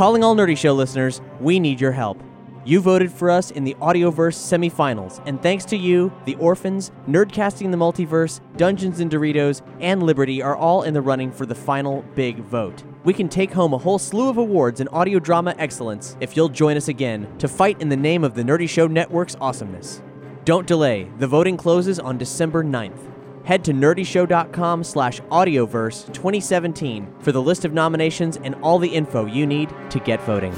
Calling all Nerdy Show listeners, we need your help. You voted for us in the Audioverse semifinals, and thanks to you, The Orphans, Nerdcasting the Multiverse, Dungeons & Doritos, and Liberty are all in the running for the final big vote. We can take home a whole slew of awards in audio drama excellence if you'll join us again to fight in the name of the Nerdy Show Network's awesomeness. Don't delay. The voting closes on December 9th. Head to nerdyshow.com/audioverse 2017 for the list of nominations and all the info you need to get voting.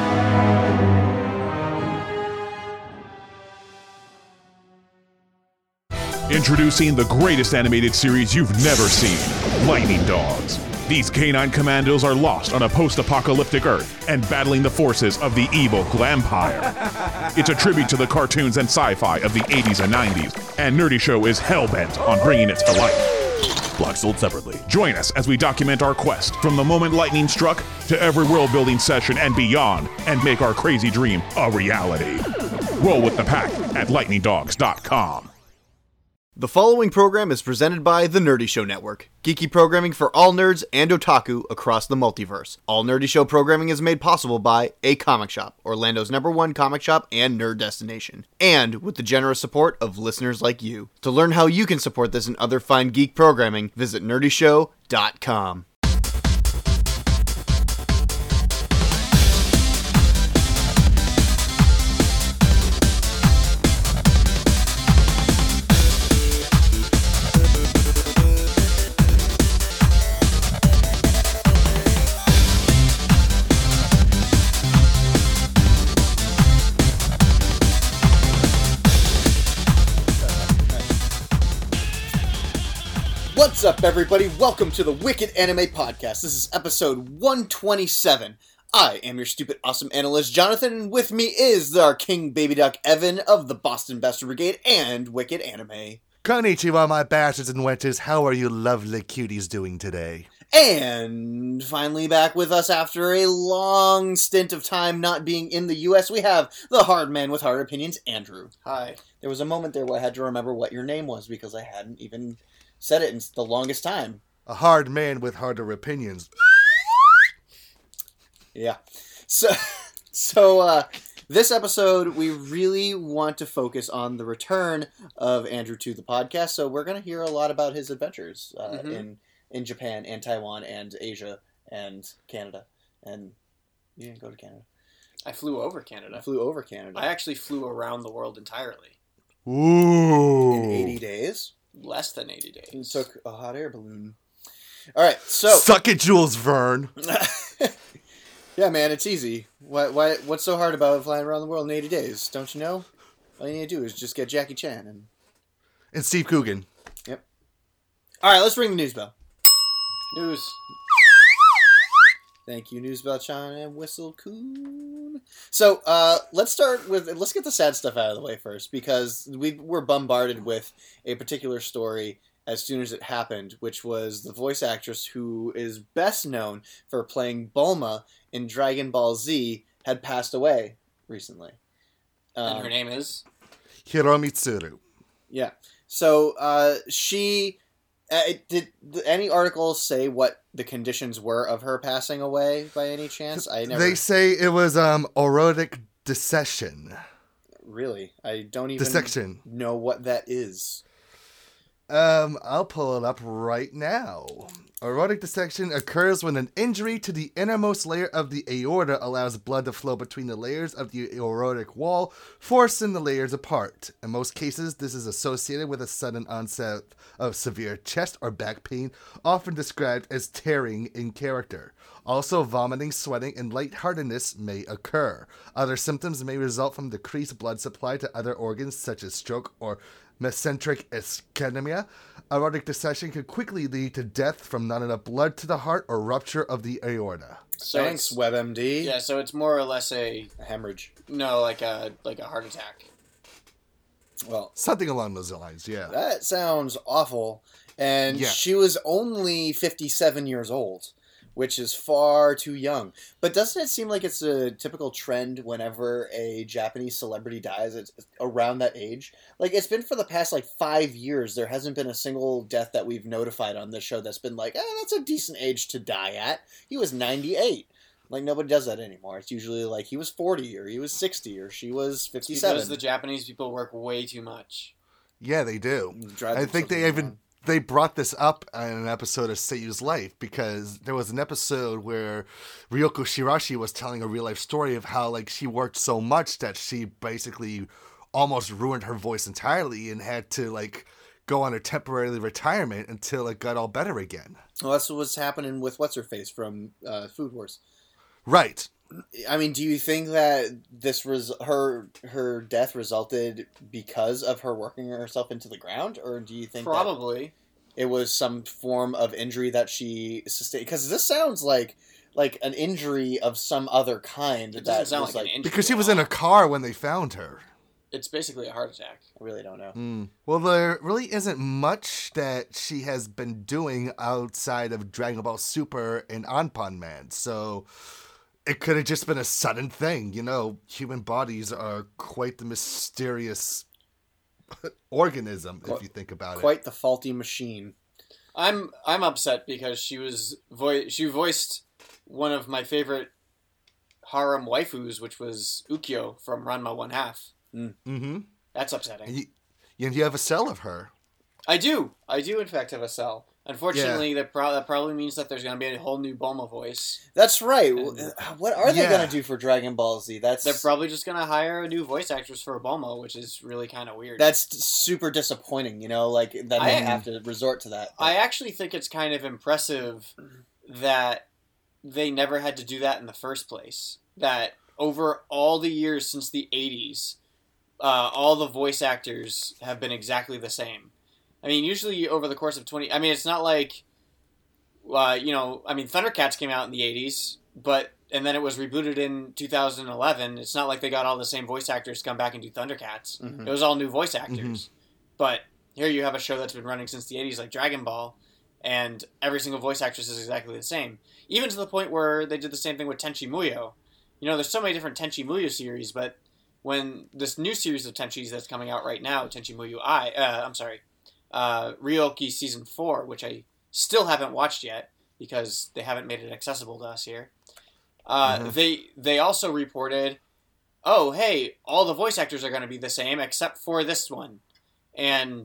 Introducing the greatest animated series you've never seen, Lightning Dogs. These canine commandos are lost on a post-apocalyptic Earth and battling the forces of the evil Glampire. It's a tribute to the cartoons and sci-fi of the 80s and 90s, and Nerdy Show is hell-bent on bringing it to life. Block sold separately. Join us as we document our quest from the moment lightning struck to every world-building session and beyond, and make our crazy dream a reality. Roll with the pack at lightningdogs.com. The following program is presented by the Nerdy Show Network, geeky programming for all nerds and otaku across the multiverse. All Nerdy Show programming is made possible by A Comic Shop, Orlando's #1 comic shop and nerd destination, and with the generous support of listeners like you. To learn how you can support this and other fine geek programming, visit nerdyshow.com. What's up, everybody? Welcome to the Wicked Anime Podcast. This is episode 127. I am your stupid, awesome analyst, Jonathan, and with me is our King Baby Duck, Evan, of the Boston Bastard Brigade and Wicked Anime. Konnichiwa, my bastards and wenches. How are you lovely cuties doing today? And finally back with us after a long stint of time not being in the U.S., we have the hard man with hard opinions, Andrew. Hi. There was a moment there where I had to remember what your name was because I hadn't even said it in the longest time. A hard man with harder opinions. Yeah. So this episode, we really want to focus on the return of Andrew to the podcast. So we're going to hear a lot about his adventures in Japan and Taiwan and Asia and Canada. And you didn't go to Canada. I flew over Canada. I flew over Canada. I actually flew around the world entirely. Ooh. In 80 days? Less than 80 days. And took a hot air balloon. All right, so... Suck it, Jules Verne. Yeah, man, it's easy. What's so hard about flying around the world in 80 days? Don't you know? All you need to do is just get Jackie Chan And Steve Coogan. Yep. All right, let's ring the news bell. News. Thank you, News Bell Chan and Whistle Coon. So, let's get the sad stuff out of the way first, because we were bombarded with a particular story as soon as it happened, which was the voice actress who is best known for playing Bulma in Dragon Ball Z had passed away recently. And her name is? Hiromitsuru. Yeah. So, she... did any articles say what the conditions were of her passing away by any chance? They say it was aortic dissection. Really? I don't even Dissection. know what that is. I'll pull it up right now. Aortic dissection occurs when an injury to the innermost layer of the aorta allows blood to flow between the layers of the aortic wall, forcing the layers apart. In most cases, this is associated with a sudden onset of severe chest or back pain, often described as tearing in character. Also, vomiting, sweating, and lightheartedness may occur. Other symptoms may result from decreased blood supply to other organs, such as stroke or mesenteric ischemia. Aortic dissection can quickly lead to death from not enough blood to the heart or rupture of the aorta. So Thanks, WebMD. Yeah, so it's more or less a hemorrhage. No, like a heart attack. Well, something along those lines, yeah. That sounds awful. And she was only 57 years old, which is far too young. But doesn't it seem like it's a typical trend whenever a Japanese celebrity dies, it's around that age? Like, it's been for the past, 5 years, there hasn't been a single death that we've notified on this show that's been like, that's a decent age to die at. He was 98. Like, nobody does that anymore. It's usually like he was 40 or he was 60 or she was 57. Because the Japanese people work way too much. Yeah, they do. Drive I think themselves they around. they brought this up in an episode of Seiyu's Life because there was an episode where Ryoko Shirashi was telling a real life story of how like she worked so much that she basically almost ruined her voice entirely and had to like go on a temporary retirement until it got all better again. Well, that's what's happening with What's-Her-Face from Food Wars. Right. I mean, do you think that this her death resulted because of her working herself into the ground, or do you think Probably. that it was some form of injury that she sustained? Because this sounds like an injury of some other kind. It that doesn't sound was like an injury. Because she at was in all. a car when they found her. It's basically a heart attack. I really don't know. Well, there really isn't much that she has been doing outside of Dragon Ball Super and Anpan Man, so it could have just been a sudden thing. You know, human bodies are quite the mysterious organism, if you think about it. Quite the faulty machine. I'm upset because she voiced one of my favorite harem waifus, which was Ukyo from Ranma 1/2. Mm-hmm. That's upsetting. And you have a cell of her. I do in fact have a cell. Unfortunately, that probably means that there's going to be a whole new Bulma voice. That's right. What are they Yeah. going to do for Dragon Ball Z? They're probably just going to hire a new voice actress for Bulma, which is really kind of weird. That's super disappointing, you know, like that they have to resort to that. I actually think it's kind of impressive that they never had to do that in the first place. That over all the years since the 80s, all the voice actors have been exactly the same. I mean, usually over the course of 20... I mean, it's not like... Thundercats came out in the 80s, and then it was rebooted in 2011. It's not like they got all the same voice actors to come back and do Thundercats. Mhm. It was all new voice actors. But here you have a show that's been running since the 80s, like Dragon Ball, and every single voice actress is exactly the same. Even to the point where they did the same thing with Tenchi Muyo. You know, there's so many different Tenchi Muyo series, but when this new series of Tenchis that's coming out right now, Tenchi Muyo Ryoki Season 4, which I still haven't watched yet because they haven't made it accessible to us here. They also reported, oh, hey, all the voice actors are going to be the same except for this one. And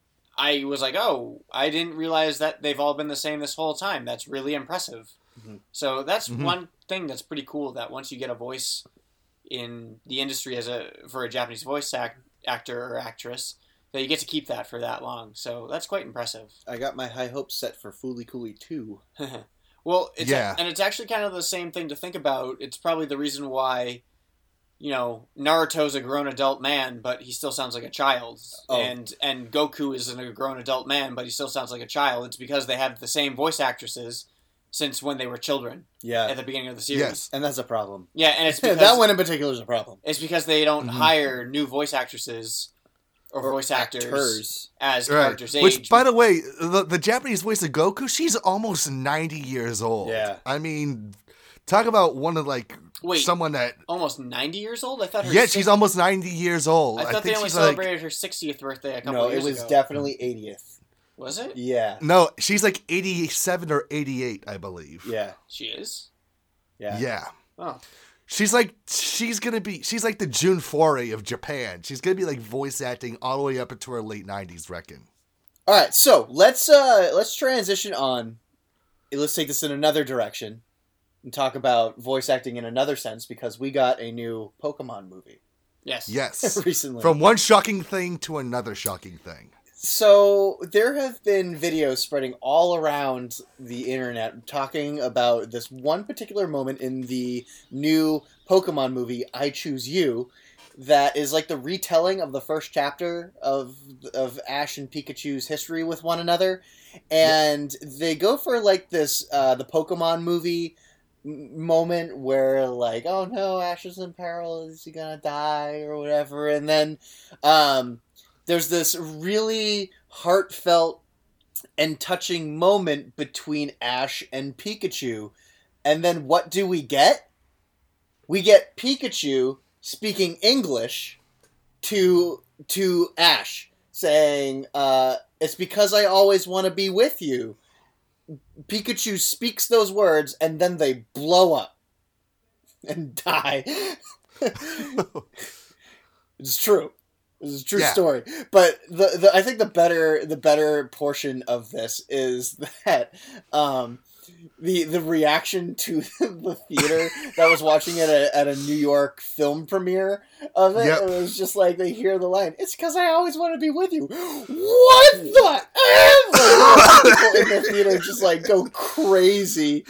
I was like, oh, I didn't realize that they've all been the same this whole time. That's really impressive. Mm-hmm. So that's one thing that's pretty cool, that once you get a voice in the industry for a Japanese voice actor or actress, that you get to keep that for that long. So that's quite impressive. I got my high hopes set for Fooly Cooly 2. Well, Yeah. And it's actually kind of the same thing to think about. It's probably the reason why, you know, Naruto's a grown adult man, but he still sounds like a child. Oh. And Goku isn't a grown adult man, but he still sounds like a child. It's because they have the same voice actresses since when they were children Yeah. at the beginning of the series. Yes. And that's a problem. Yeah, and it's because that one in particular is a problem. it's because they don't hire new voice actresses or voice actors as characters age. Which, by the way, the Japanese voice of Goku, she's almost 90 years old. Yeah. I mean, talk about one of Wait. someone that. Almost 90 years old? I thought her Yeah, she's almost 90 years old. I thought they think only she's celebrated her 60th birthday a couple No, it years was ago. definitely 80th. Was it? Yeah. No, she's like 87 or 88, I believe. Yeah. She is? Yeah. Yeah. Oh. She's like the June Foray of Japan. She's gonna be like voice acting all the way up into her late 90s, reckon. All right, so let's transition on. Let's take this in another direction and talk about voice acting in another sense because we got a new Pokemon movie Yes. Yes. recently. From one shocking thing to another shocking thing. So there have been videos spreading all around the internet talking about this one particular moment in the new Pokemon movie, I Choose You, that is like the retelling of the first chapter of Ash and Pikachu's history with one another. And they go for like this, the Pokemon movie moment where like, oh no, Ash is in peril, is he gonna die or whatever? And then, there's this really heartfelt and touching moment between Ash and Pikachu. And then what do we get? We get Pikachu speaking English to Ash, saying, it's because I always want to be with you. Pikachu speaks those words, and then they blow up. and die. It's true. This is a true story. But I think the better portion of this is that the reaction to the theater that was watching it at a New York film premiere of it. Yep. It was just like they hear the line, "It's because I always want to be with you." What the F? Like, people in the theater just like go crazy.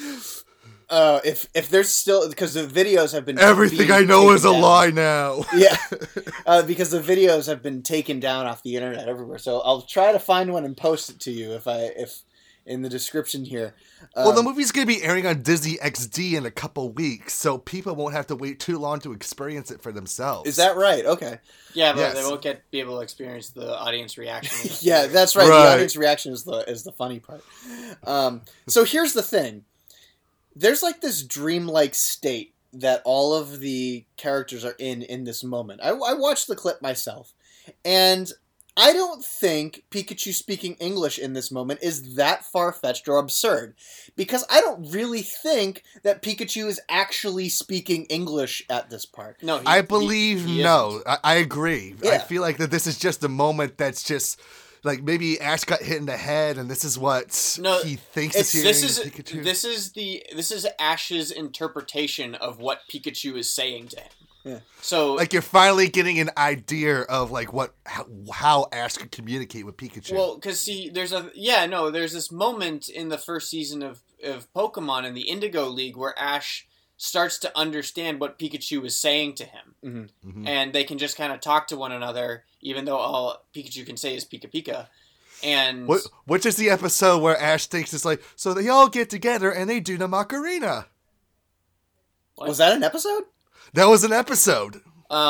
If there's still, because the videos have been everything I know is a lie now. Yeah, because the videos have been taken down off the internet everywhere. So I'll try to find one and post it to you if in the description here. Well, the movie's going to be airing on Disney XD in a couple weeks, so people won't have to wait too long to experience it for themselves. Is that right? Okay. Yeah, but they won't be able to experience the audience reaction. Yeah, that's right. The audience reaction is the funny part. So here's the thing. There's like this dreamlike state that all of the characters are in this moment. I watched the clip myself, and I don't think Pikachu speaking English in this moment is that far-fetched or absurd, because I don't really think that Pikachu is actually speaking English at this part. No, I believe no. I agree. Yeah. I feel like that this is just a moment that's just... Like, maybe Ash got hit in the head, and this is what he thinks is hearing Pikachu. This is Ash's interpretation of what Pikachu is saying to him. Yeah. So, like, you're finally getting an idea of like how Ash could communicate with Pikachu. Well, because there's this moment in the first season of Pokemon in the Indigo League where Ash starts to understand what Pikachu is saying to him. Mm-hmm. Mm-hmm. And they can just kind of talk to one another, even though all Pikachu can say is Pika Pika. And which is the episode where Ash thinks it's like, so they all get together and they do the Macarena. What? Was that an episode? That was an episode.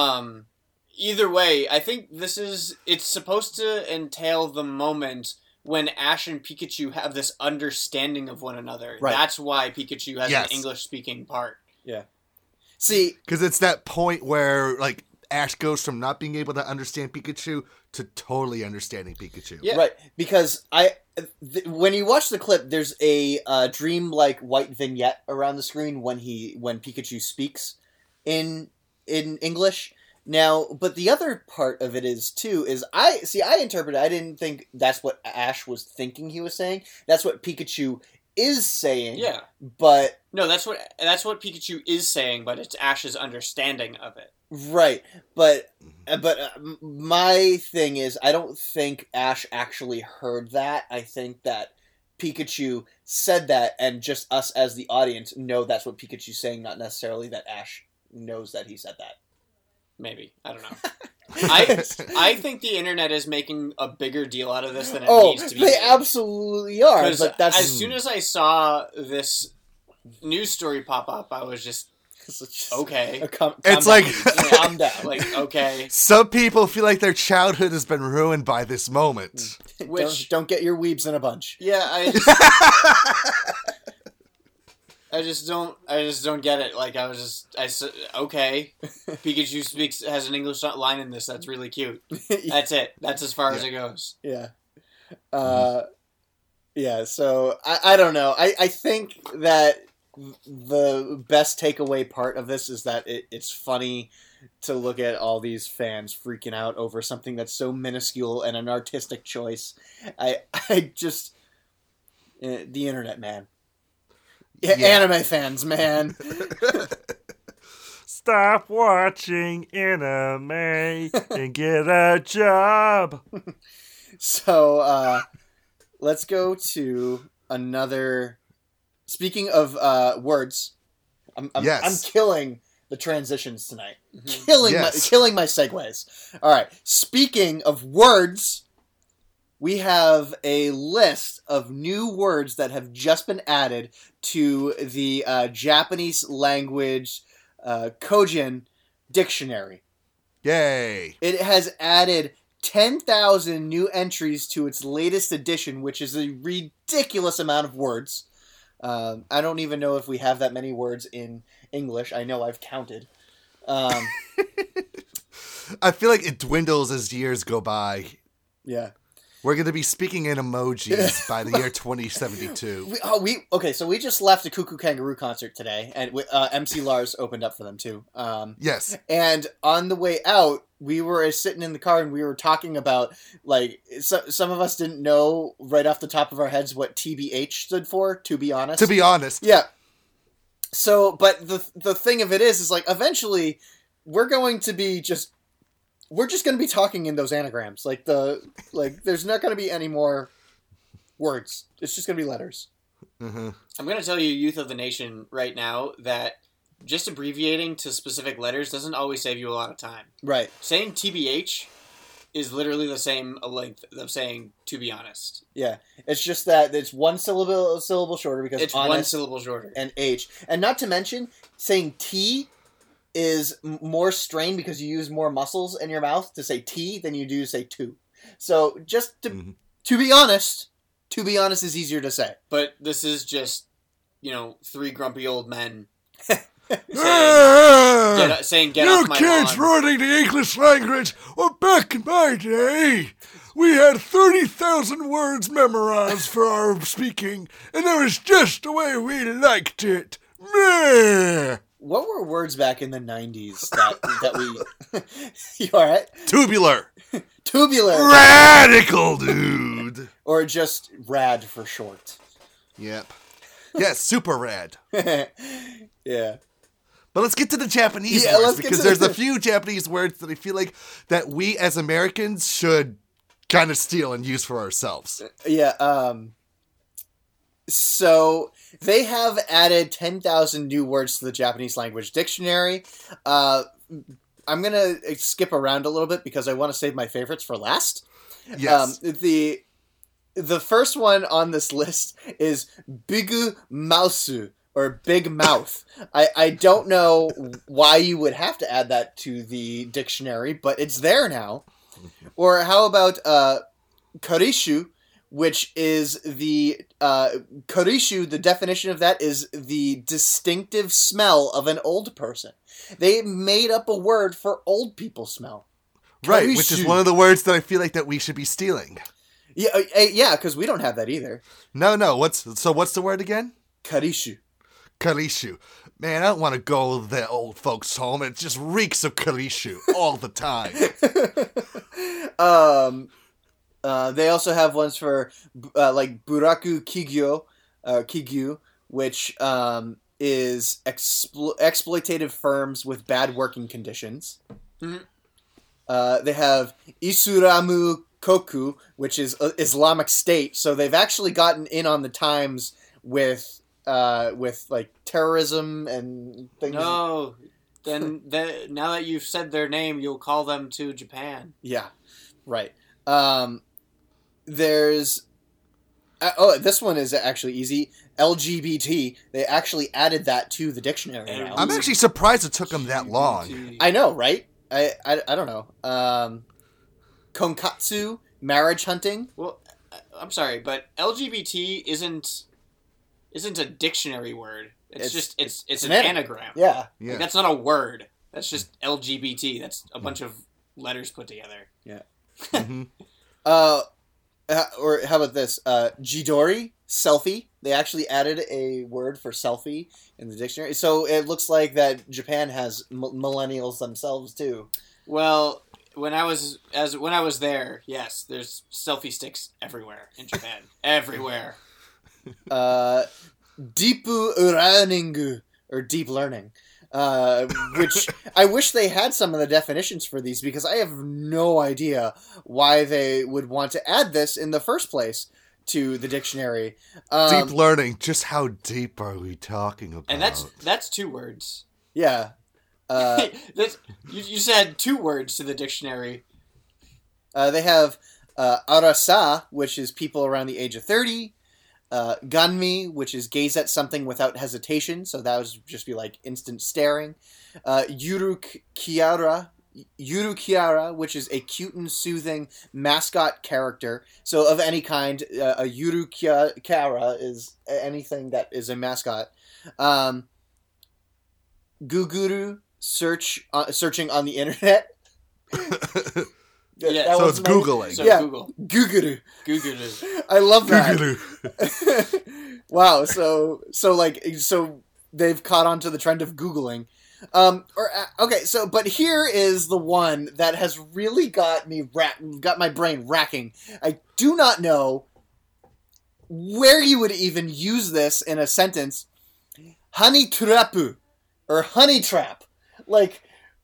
Either way, I think it's supposed to entail the moment when Ash and Pikachu have this understanding of one another. Right. That's why Pikachu has an English-speaking part. Yeah. See... Because it's that point where, like, Ash goes from not being able to understand Pikachu to totally understanding Pikachu. Yeah. Right. Because when you watch the clip, there's a dream-like white vignette around the screen when Pikachu speaks in English. Now, but the other part of it is I interpreted, I didn't think that's what Ash was thinking he was saying. That's what Pikachu is saying. Yeah. But... No, that's what Pikachu is saying, but it's Ash's understanding of it. Right. But my thing is, I don't think Ash actually heard that. I think that Pikachu said that, and just us as the audience know that's what Pikachu's saying, not necessarily that Ash knows that he said that. Maybe. I don't know. I think the internet is making a bigger deal out of this than it needs to be. They absolutely are. But as soon as I saw this news story pop up, I was just okay. It's like calm down. Like, okay. Some people feel like their childhood has been ruined by this moment. Which don't get your weebs in a bunch. Yeah, I just don't get it. Like, okay. Pikachu has an English line in this that's really cute. That's it. That's as far as it goes. Yeah. Yeah, so, I don't know. I think that the best takeaway part of this is that it's funny to look at all these fans freaking out over something that's so minuscule and an artistic choice. I just... the internet, man. Yeah. Anime fans, man. Stop watching anime and get a job. So, let's go to another... Speaking of words, I'm killing the transitions tonight. Mm-hmm. Killing my segues. All right. Speaking of words, we have a list of new words that have just been added to the Japanese language Kojin dictionary. Yay! It has added 10,000 new entries to its latest edition, which is a ridiculous amount of words. I don't even know if we have that many words in English. I know I've counted. I feel like it dwindles as years go by. Yeah. We're going to be speaking in emojis by the year 2072. So we just left a Cuckoo Kangaroo concert today, and MC Lars opened up for them too. Yes. And on the way out, we were sitting in the car and we were talking about, like, some of us didn't know right off the top of our heads what TBH stood for, to be honest. To be honest. Yeah. So, but the thing of it is like, eventually, we're just going to be talking in those anagrams. There's not going to be any more words. It's just going to be letters. Mm-hmm. I'm going to tell you, Youth of the Nation, right now, that just abbreviating to specific letters doesn't always save you a lot of time. Right. Saying TBH is literally the same length of saying to be honest. Yeah. It's just that it's one syllable shorter because it's one syllable shorter. And H. And not to mention, saying T is more strained because you use more muscles in your mouth to say T than you do to say to. So just to be honest is easier to say. But this is just, three grumpy old men saying get off my lawn. You kids learning the English language. Well, back in my day, we had 30,000 words memorized for our speaking, and it was just the way we liked it. Meh. What were words back in the 90s that we... You alright? Tubular. Radical, dude. Or just rad for short. Yep. Yes, super rad. Yeah. But let's get to the Japanese words, because there's a few Japanese words that I feel like that we as Americans should kind of steal and use for ourselves. Yeah, so they have added 10,000 new words to the Japanese language dictionary. I'm going to skip around a little bit because I want to save my favorites for last. Yes. The first one on this list is bigu mausu, or big mouth. I don't know why you would have to add that to the dictionary, but it's there now. Or how about karishu, which is the karishu, the definition of that is the distinctive smell of an old person. They made up a word for old people smell. Right, which is one of the words that I feel like that we should be stealing. Yeah, because we don't have that either. No. What's the word again? Karishu. Man, I don't want to go to that old folks' home. It just reeks of karishu all the time. They also have ones for like buraku kigyu, which is exploitative firms with bad working conditions. Mm-hmm. They have Isuramu Koku, which is Islamic State. So they've actually gotten in on the times with like terrorism and things. No, then now that you've said their name, you'll call them to Japan. Yeah, right. There's this one is actually easy. LGBT. They actually added that to the dictionary now. I'm actually surprised it took them that long. I know, right? I don't know. Konkatsu, marriage hunting. Well, I'm sorry, but LGBT isn't a dictionary word. It's an anagram. Yeah. Like, that's not a word. That's just LGBT. That's a bunch of letters put together. Yeah. Mm-hmm. Or how about this? Jidori, selfie. They actually added a word for selfie in the dictionary. So it looks like that Japan has millennials themselves too. Well, when I was there, yes, there's selfie sticks everywhere in Japan. Everywhere. Deepu learning, or deep learning. Which I wish they had some of the definitions for these, because I have no idea why they would want to add this in the first place to the dictionary. Deep learning, just how deep are we talking about? And that's 2 words. Yeah. You said 2 words to the dictionary. They have arasa, which is people around the age of 30. Ganmi, which is gaze at something without hesitation, so that would just be like instant staring. Yurukiara, which is a cute and soothing mascot character. So of any kind, a Yurukiara is anything that is a mascot. Guguru, searching on the internet. Yeah, So was it's my- Googling. So Yeah. Google. Google. Google it. I love that. Googly. Wow. So they've caught on to the trend of Googling. Okay. So, but here is the one that has really got my brain racking. I do not know where you would even use this in a sentence. Honey trapu, or honey trap. Like,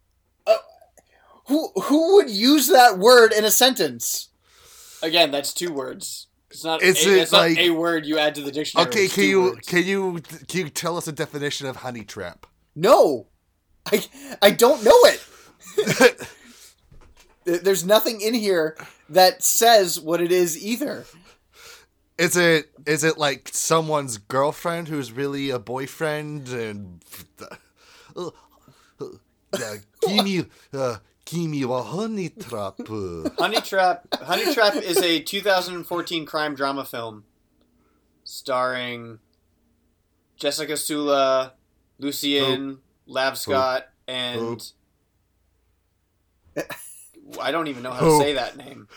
who would use that word in a sentence? Again, that's 2 words. It's not. It's It's not like- a word you add to the dictionary. Okay, It's can 2 you words. can you tell us a definition of honey trap? No, I don't know it. There's nothing in here that says what it is either. Is it like someone's girlfriend who's really a boyfriend and give me a honey trap. Honey Trap is a 2014 crime drama film starring Jessica Sula, Lucien Lavscott, and I don't even know how to say that name.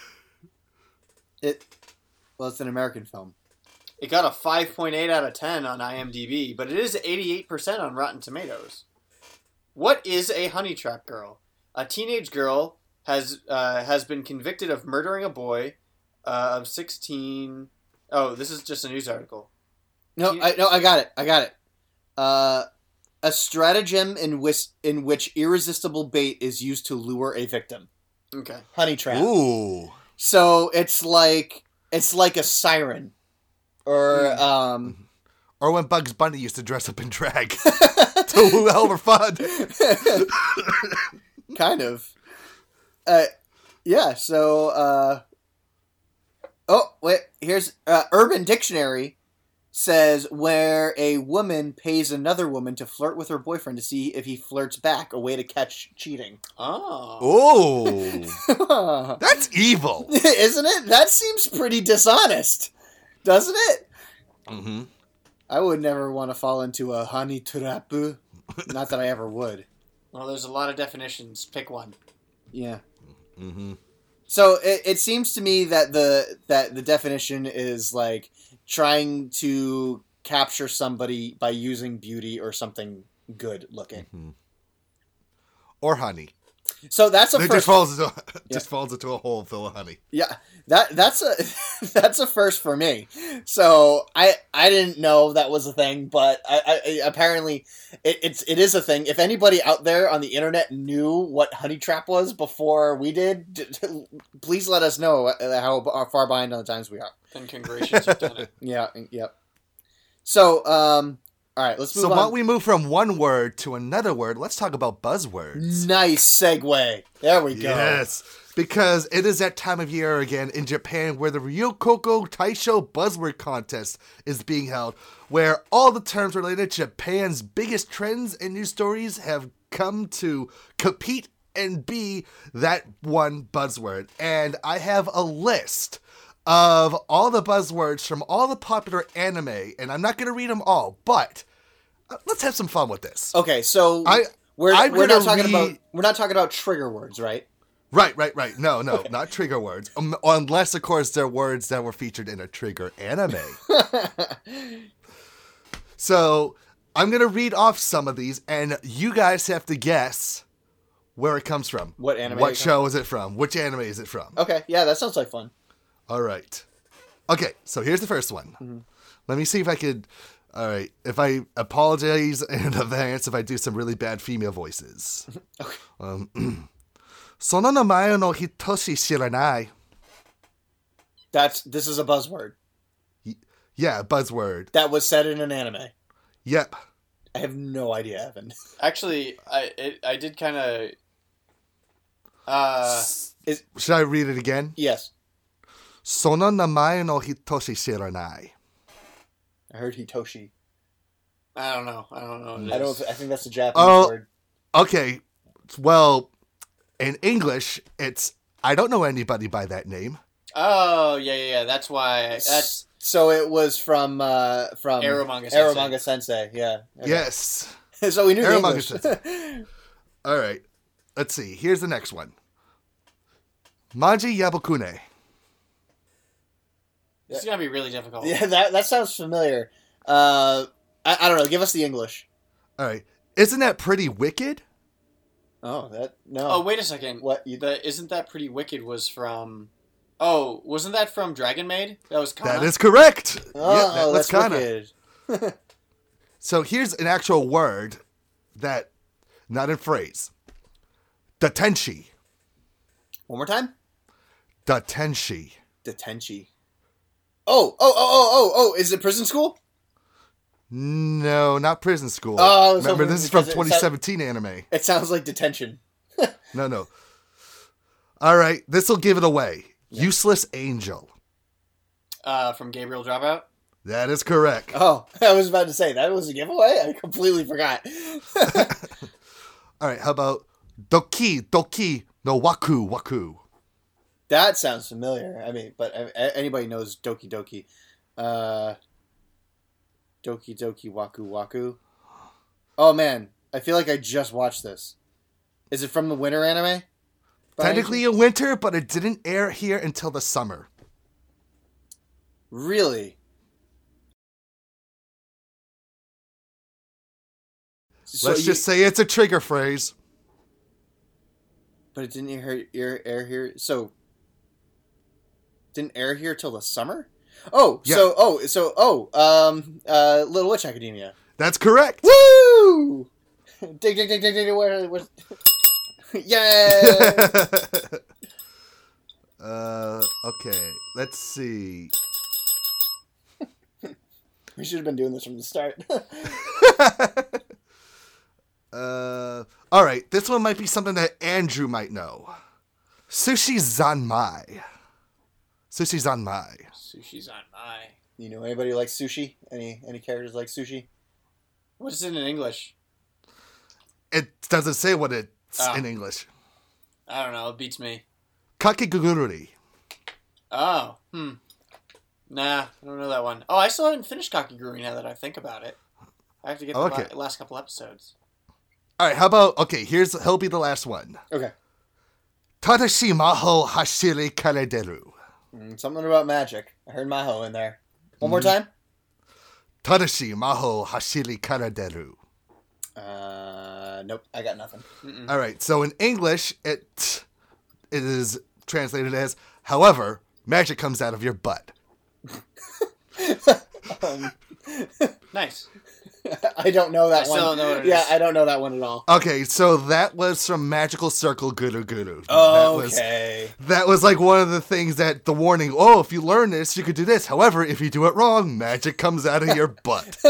Well, it's an American film. It got a 5.8 out of 10 on IMDb, but it is 88% on Rotten Tomatoes. What is a honey trap girl? A teenage girl has been convicted of murdering a boy of 16. Oh, this is just a news article. I got it. A stratagem in which irresistible bait is used to lure a victim. Okay. Honey trap. Ooh. So it's like a siren, or Or when Bugs Bunny used to dress up in drag to woo Elmer Fudd. kind of. Yeah. So. Oh wait. Here's Urban Dictionary says where a woman pays another woman to flirt with her boyfriend to see if he flirts back, a way to catch cheating. Oh. Oh, that's evil. Isn't it? That seems pretty dishonest, doesn't it? Mm-hmm. I would never want to fall into a honey trap. Not that I ever would. Well, there's a lot of definitions. Pick one. Yeah. Mm-hmm. So it seems to me that the definition is like trying to capture somebody by using beauty or something good looking. Mm-hmm. Or honey. So that's a It first. just falls into a hole full of honey. Yeah, that's a first for me. So I didn't know that was a thing, but I apparently it is a thing. If anybody out there on the internet knew what honey trap was before we did, please let us know how far behind on the times we are. And congratulations, you've done it. Yeah. Yep. So all right, let's move So on. why don't we move from one word to another word? Let's talk about buzzwords. Nice segue. There we go. Yes, because it is that time of year again in Japan where the Ryokoko Taisho Buzzword Contest is being held, where all the terms related to Japan's biggest trends and news stories have come to compete and be that one buzzword. And I have a list of all the buzzwords from all the popular anime, and I'm not going to read them all, but let's have some fun with this. Okay, so I'm we're gonna not talking read- about trigger words, right? Right. No, not trigger words. Unless, of course, they're words that were featured in a trigger anime. So, I'm going to read off some of these, and you guys have to guess where it comes from. What anime What it show is it from? Which anime is it from? Okay, yeah, that sounds like fun. All right. Okay, so here's the first one. Mm-hmm. Let me see if I could... All right, if I apologize in advance if I do some really bad female voices. Okay. その名前の人し知らない. This is a buzzword Yeah, buzzword. that was said in an anime. Yep. I have no idea, Evan. Actually, I did kind of. Should I read it again? Yes, その名前の人し知らない. I heard Hitoshi. I don't know. What it is. I think that's a Japanese Oh. word. Okay, well, in English, it's I don't know anybody by that name. Oh yeah. That's why. That's So it was from Eromanga Sensei. Eromanga Sensei. Yeah. Okay. Yes. So we knew the Eromanga English. Sensei. All right. Let's see. Here's the next one. Manji Yabukune. This is gonna be really difficult. Yeah, that sounds familiar. I don't know. Give us the English. All right. Isn't that pretty wicked? Oh, no. Oh, wait a second. What? Isn't that Pretty Wicked was from... Oh, wasn't that from Dragon Maid? That was Kana? That is correct. Oh, that's that's Kana. wicked. So here's an actual word that, not in phrase. Datenshi. One more time. Datenshi. Detenshi. Oh! Is it prison school? No, not prison school. Oh, I was remember hoping this is from because 2017 anime. It sounds like detention. No. All right, this will give it away. Useless angel. From Gabriel Dropout? That is correct. Oh, I was about to say that was a giveaway. I completely forgot. All right, how about Doki no Waku. That sounds familiar. I mean, but anybody knows Doki Doki. Doki Doki Waku Waku. Oh man, I feel like I just watched this. Is it from the winter anime? Technically in winter, but it didn't air here until the summer. Really? Let's just say it's a trigger phrase. But it didn't air here. So didn't air here till the summer? Oh, Yeah. Little Witch Academia. That's correct. Woo! Ding, where's Yay! Okay, let's see. We should have been doing this from the start. All right, this one might be something that Andrew might know. Sushi Zanmai. Sushi's on my... You know anybody who likes sushi? Any characters like sushi? What is it in English? It doesn't say what it's in English. I don't know. It beats me. Kakigururi. Oh. Nah, I don't know that one. Oh, I still haven't finished Kakigurui now that I think about it. I have to get the last couple episodes. All right, how about... Okay, he'll be the last one. Okay. Tadashi Maho Hashiri Karederu. Something about magic. I heard Maho in there. One more time? Tadashi Maho Hashiri Karederu. Nope. I got nothing. All right, so in English, it is translated as, however, magic comes out of your butt. Nice. I don't know that one. I still don't know what it Yeah, is. I don't know that one at all. Okay, so that was from Magical Circle Guru Guru. Okay. That was like one of the things that the warning, oh, if you learn this, you could do this. However, if you do it wrong, magic comes out of your butt.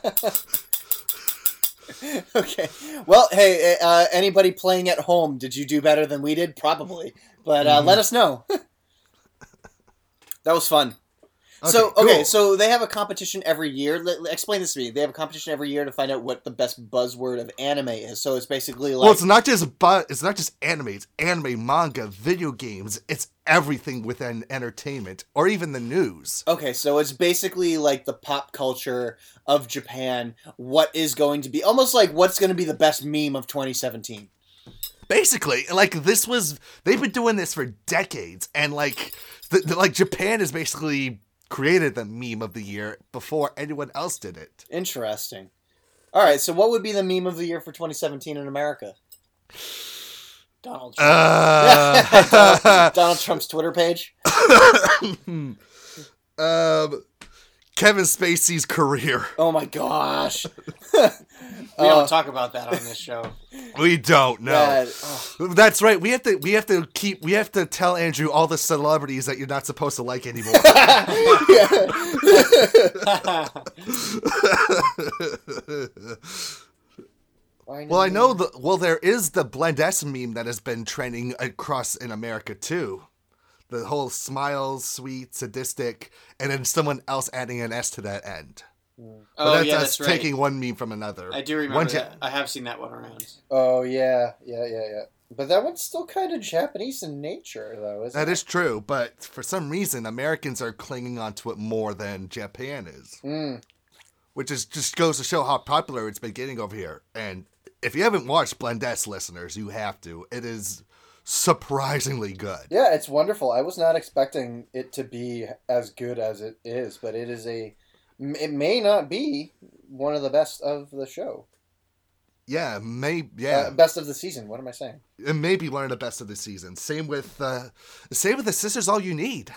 Okay. Well, hey, anybody playing at home, did you do better than we did? Probably. But let us know. That was fun. Okay, cool. So they have a competition every year. Explain this to me. They have a competition every year to find out what the best buzzword of anime is. So it's basically like... Well, it's not just anime. It's anime, manga, video games. It's everything within entertainment or even the news. Okay, so it's basically like the pop culture of Japan. What is going to be... Almost like what's going to be the best meme of 2017. Basically, like they've been doing this for decades, and like Japan has basically created the meme of the year before anyone else did it. Interesting. All right, so what would be the meme of the year for 2017 in America? Donald Trump. Donald Trump's Twitter page. Kevin Spacey's career. Oh my gosh. We don't talk about that on this show. We don't know. That- That's right. We have to tell Andrew all the celebrities that you're not supposed to like anymore. Well, I know there is the Blend S meme that has been trending across in America too. The whole smile, sweet, sadistic, and then someone else adding an S to that end. Oh, But yeah, that's right. taking one meme from another. I do remember that. I have seen that one around. Oh, yeah. But that one's still kind of Japanese in nature, though, isn't it? That is true, but for some reason, Americans are clinging onto it more than Japan is. Which just goes to show how popular it's been getting over here. And if you haven't watched Blend S, listeners, you have to. It is surprisingly good. Yeah, it's wonderful. I was not expecting it to be as good as it is, but it is it may not be one of the best of the show. Yeah, Best of the season. What am I saying? It may be one of the best of the season. Same with The Sisters All You Need.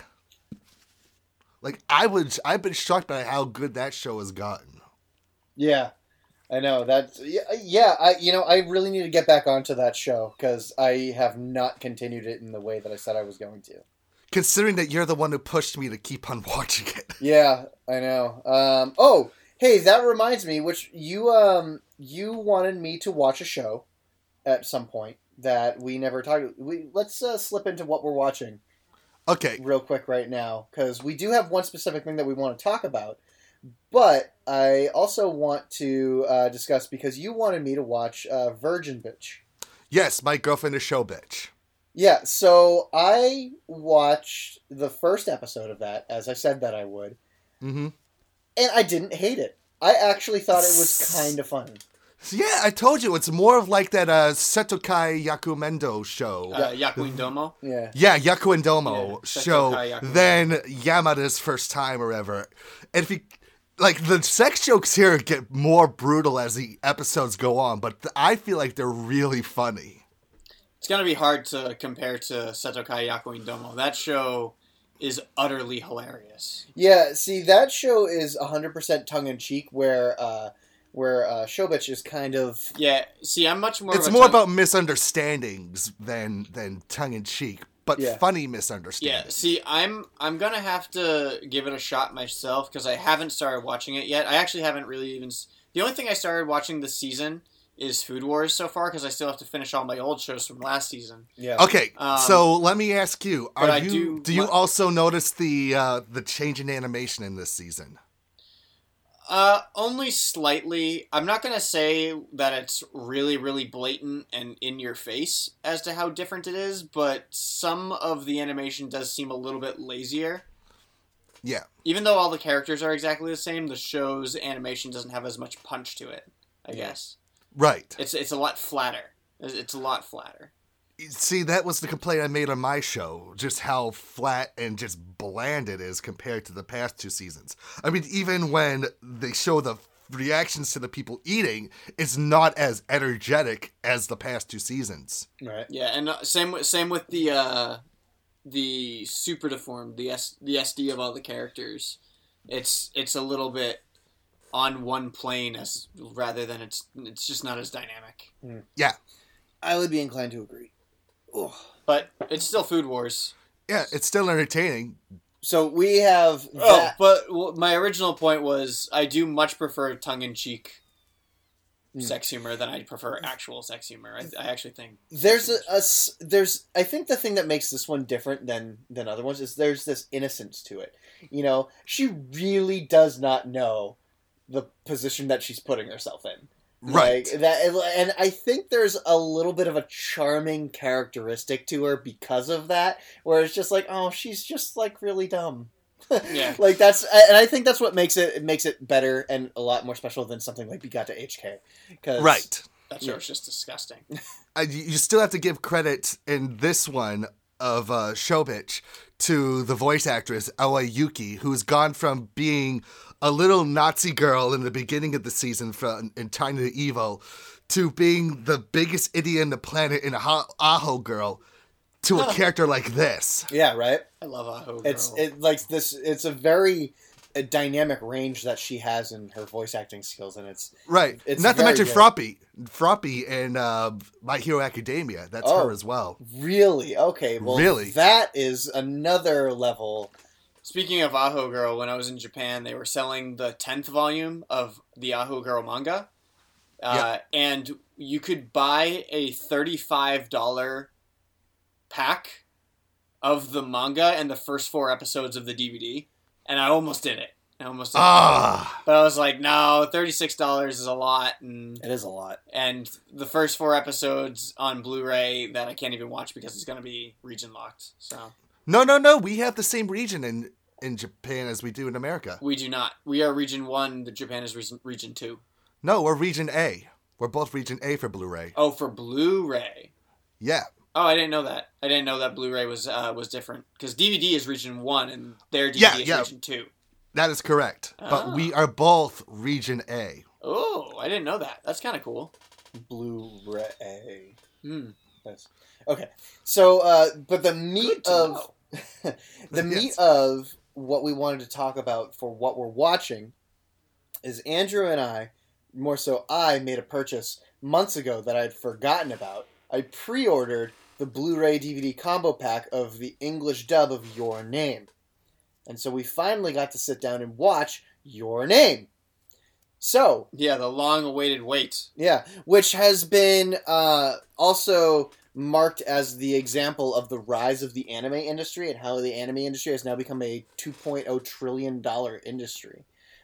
Like, I've been shocked by how good that show has gotten. Yeah, I know that's I really need to get back onto that show because I have not continued it in the way that I said I was going to. Considering that you're the one who pushed me to keep on watching it. Yeah, I know. Hey, that reminds me, which you wanted me to watch a show at some point that we never talked. Let's slip into what we're watching. Okay. Real quick right now, because we do have one specific thing that we want to talk about, but I also want to discuss because you wanted me to watch Virgin Bitch. Yes, My Girlfriend is Show Bitch. Yeah, so I watched the first episode of that, as I said that I would. Mm-hmm. And I didn't hate it. I actually thought it was kind of funny. Yeah, I told you, it's more of like that Setokai Yakumendo show. Yakuin Domo? Yeah. Yeah, Yakuin Domo show Setokai Yakuin. than Yamada's First Time or ever. And if you... Like, the sex jokes here get more brutal as the episodes go on, but I feel like they're really funny. It's going to be hard to compare to Setokai Yakuin Domo. That show is utterly hilarious. Yeah, see, that show is 100% tongue-in-cheek, where Show Bitch is kind of... Yeah, see, I'm much more... It's more about misunderstandings than tongue-in-cheek, but funny misunderstandings. Yeah, see, I'm going to have to give it a shot myself, because I haven't started watching it yet. I actually haven't really even... The only thing I started watching this season is Food Wars so far, because I still have to finish all my old shows from last season. Yeah. Okay, so let me ask you: do you also notice the change in animation in this season? Only slightly. I'm not gonna say that it's really, really blatant and in your face as to how different it is, but some of the animation does seem a little bit lazier. Yeah. Even though all the characters are exactly the same, the show's animation doesn't have as much punch to it, I guess. Right. It's a lot flatter. It's a lot flatter. See, that was the complaint I made on my show, just how flat and just bland it is compared to the past two seasons. I mean, even when they show the reactions to the people eating, it's not as energetic as the past two seasons. Right. Yeah, and same with the super deformed, the SD of all the characters. It's a little bit on one plane rather than it's just not as dynamic. Yeah. I would be inclined to agree. Ugh. But it's still Food Wars. Yeah, it's still entertaining. So we have that. But my original point was I do much prefer tongue-in-cheek sex humor than I prefer actual sex humor. I actually think there's I think the thing that makes this one different than other ones is there's this innocence to it. You know, she really does not know the position that she's putting herself in. Right. Like that, and I think there's a little bit of a charming characteristic to her because of that, where it's just like, oh, she's just like really dumb. Yeah. Like that's, and I think that's what makes it better and a lot more special than something like Begata HK. Right. That show's just disgusting. You still have to give credit in this one of Show Bitch to the voice actress Aoi Yuki, who's gone from being a little Nazi girl in the beginning of the season in Tiny the Evil to being the biggest idiot on the planet in Aho Girl to a character like this. Yeah, right? I love Aho Girl. It's a very dynamic range that she has in her voice acting skills, and it's right. It's not to mention good. Froppy in My Hero Academia. That's her as well. Really? Okay. Well, really? That is another level. Speaking of Aho Girl, when I was in Japan, they were selling the 10th volume of the Aho Girl manga, and you could buy a $35 pack of the manga and the first 4 episodes of the DVD, and I almost did it. But I was like, no, $36 is a lot. And it is a lot. And the first 4 episodes on Blu-ray that I can't even watch because it's going to be region locked. So No. We have the same region in Japan as we do in America. We do not. We are region 1. Japan is region 2. No, we're region A. We're both region A for Blu-ray. Oh, for Blu-ray. Yeah. Oh, I didn't know that. I didn't know that Blu-ray was different because DVD is region 1 and their DVD is region 2. That is correct. But we are both region A. Oh, I didn't know that. That's kind of cool. Blu-ray. Nice. Okay. So, but the meat of the meat of what we wanted to talk about for what we're watching is Andrew and I, more so I, made a purchase months ago that I'd forgotten about. I pre-ordered the Blu-ray DVD combo pack of the English dub of Your Name. And so we finally got to sit down and watch Your Name. So... Yeah, the long-awaited wait. Yeah, which has been also marked as the example of the rise of the anime industry and how the anime industry has now become a $2.0 trillion industry.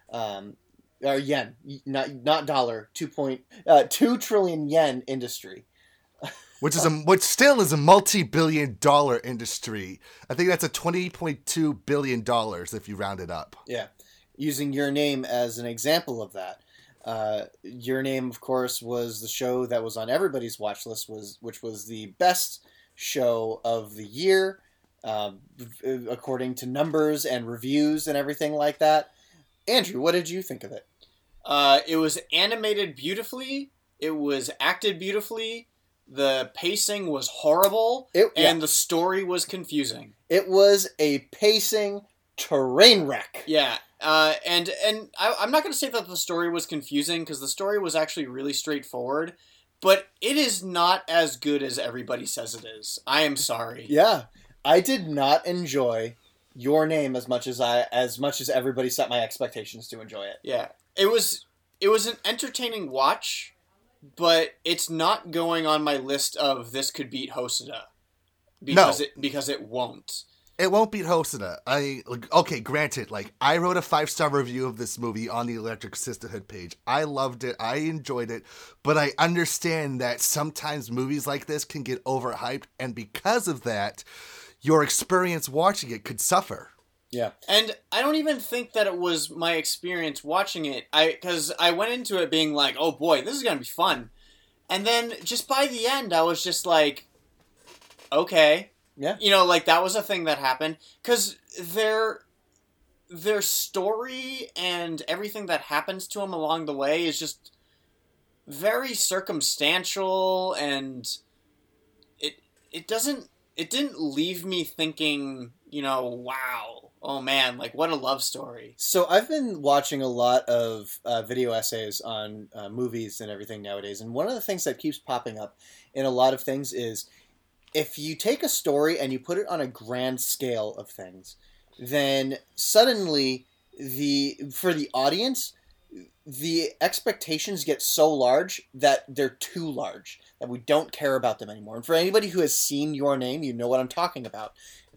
Or yen, not dollar, 2 trillion yen industry. Which still is a multi-billion-dollar industry. I think that's a $20.2 billion if you round it up. Yeah, using Your Name as an example of that. Your Name, of course, was the show that was on everybody's watch list, which was the best show of the year, according to numbers and reviews and everything like that. Andrew, what did you think of it? It was animated beautifully. It was acted beautifully. The pacing was horrible, and the story was confusing. It was a pacing train wreck. Yeah, and I'm not going to say that the story was confusing, because the story was actually really straightforward, but it is not as good as everybody says it is. I am sorry. Yeah, I did not enjoy Your Name as much as everybody set my expectations to enjoy it. Yeah, it was an entertaining watch, but it's not going on my list of this could beat Hosoda. Because it won't. It won't beat Hosoda. Okay, granted, I wrote a 5-star review of this movie on the Electric Sisterhood page. I loved it. I enjoyed it. But I understand that sometimes movies like this can get overhyped, and because of that, your experience watching it could suffer. Yeah. And I don't even think that it was my experience watching it. Because I went into it being like, oh boy, this is going to be fun. And then just by the end, I was just like, okay. Yeah. That was a thing that happened. Because their story and everything that happens to them along the way is just very circumstantial, and it didn't leave me thinking, wow, oh man, what a love story. So I've been watching a lot of video essays on movies and everything nowadays, and one of the things that keeps popping up in a lot of things is if you take a story and you put it on a grand scale of things, then suddenly for the audience, the expectations get so large that they're too large, that we don't care about them anymore. And for anybody who has seen Your Name, you know what I'm talking about.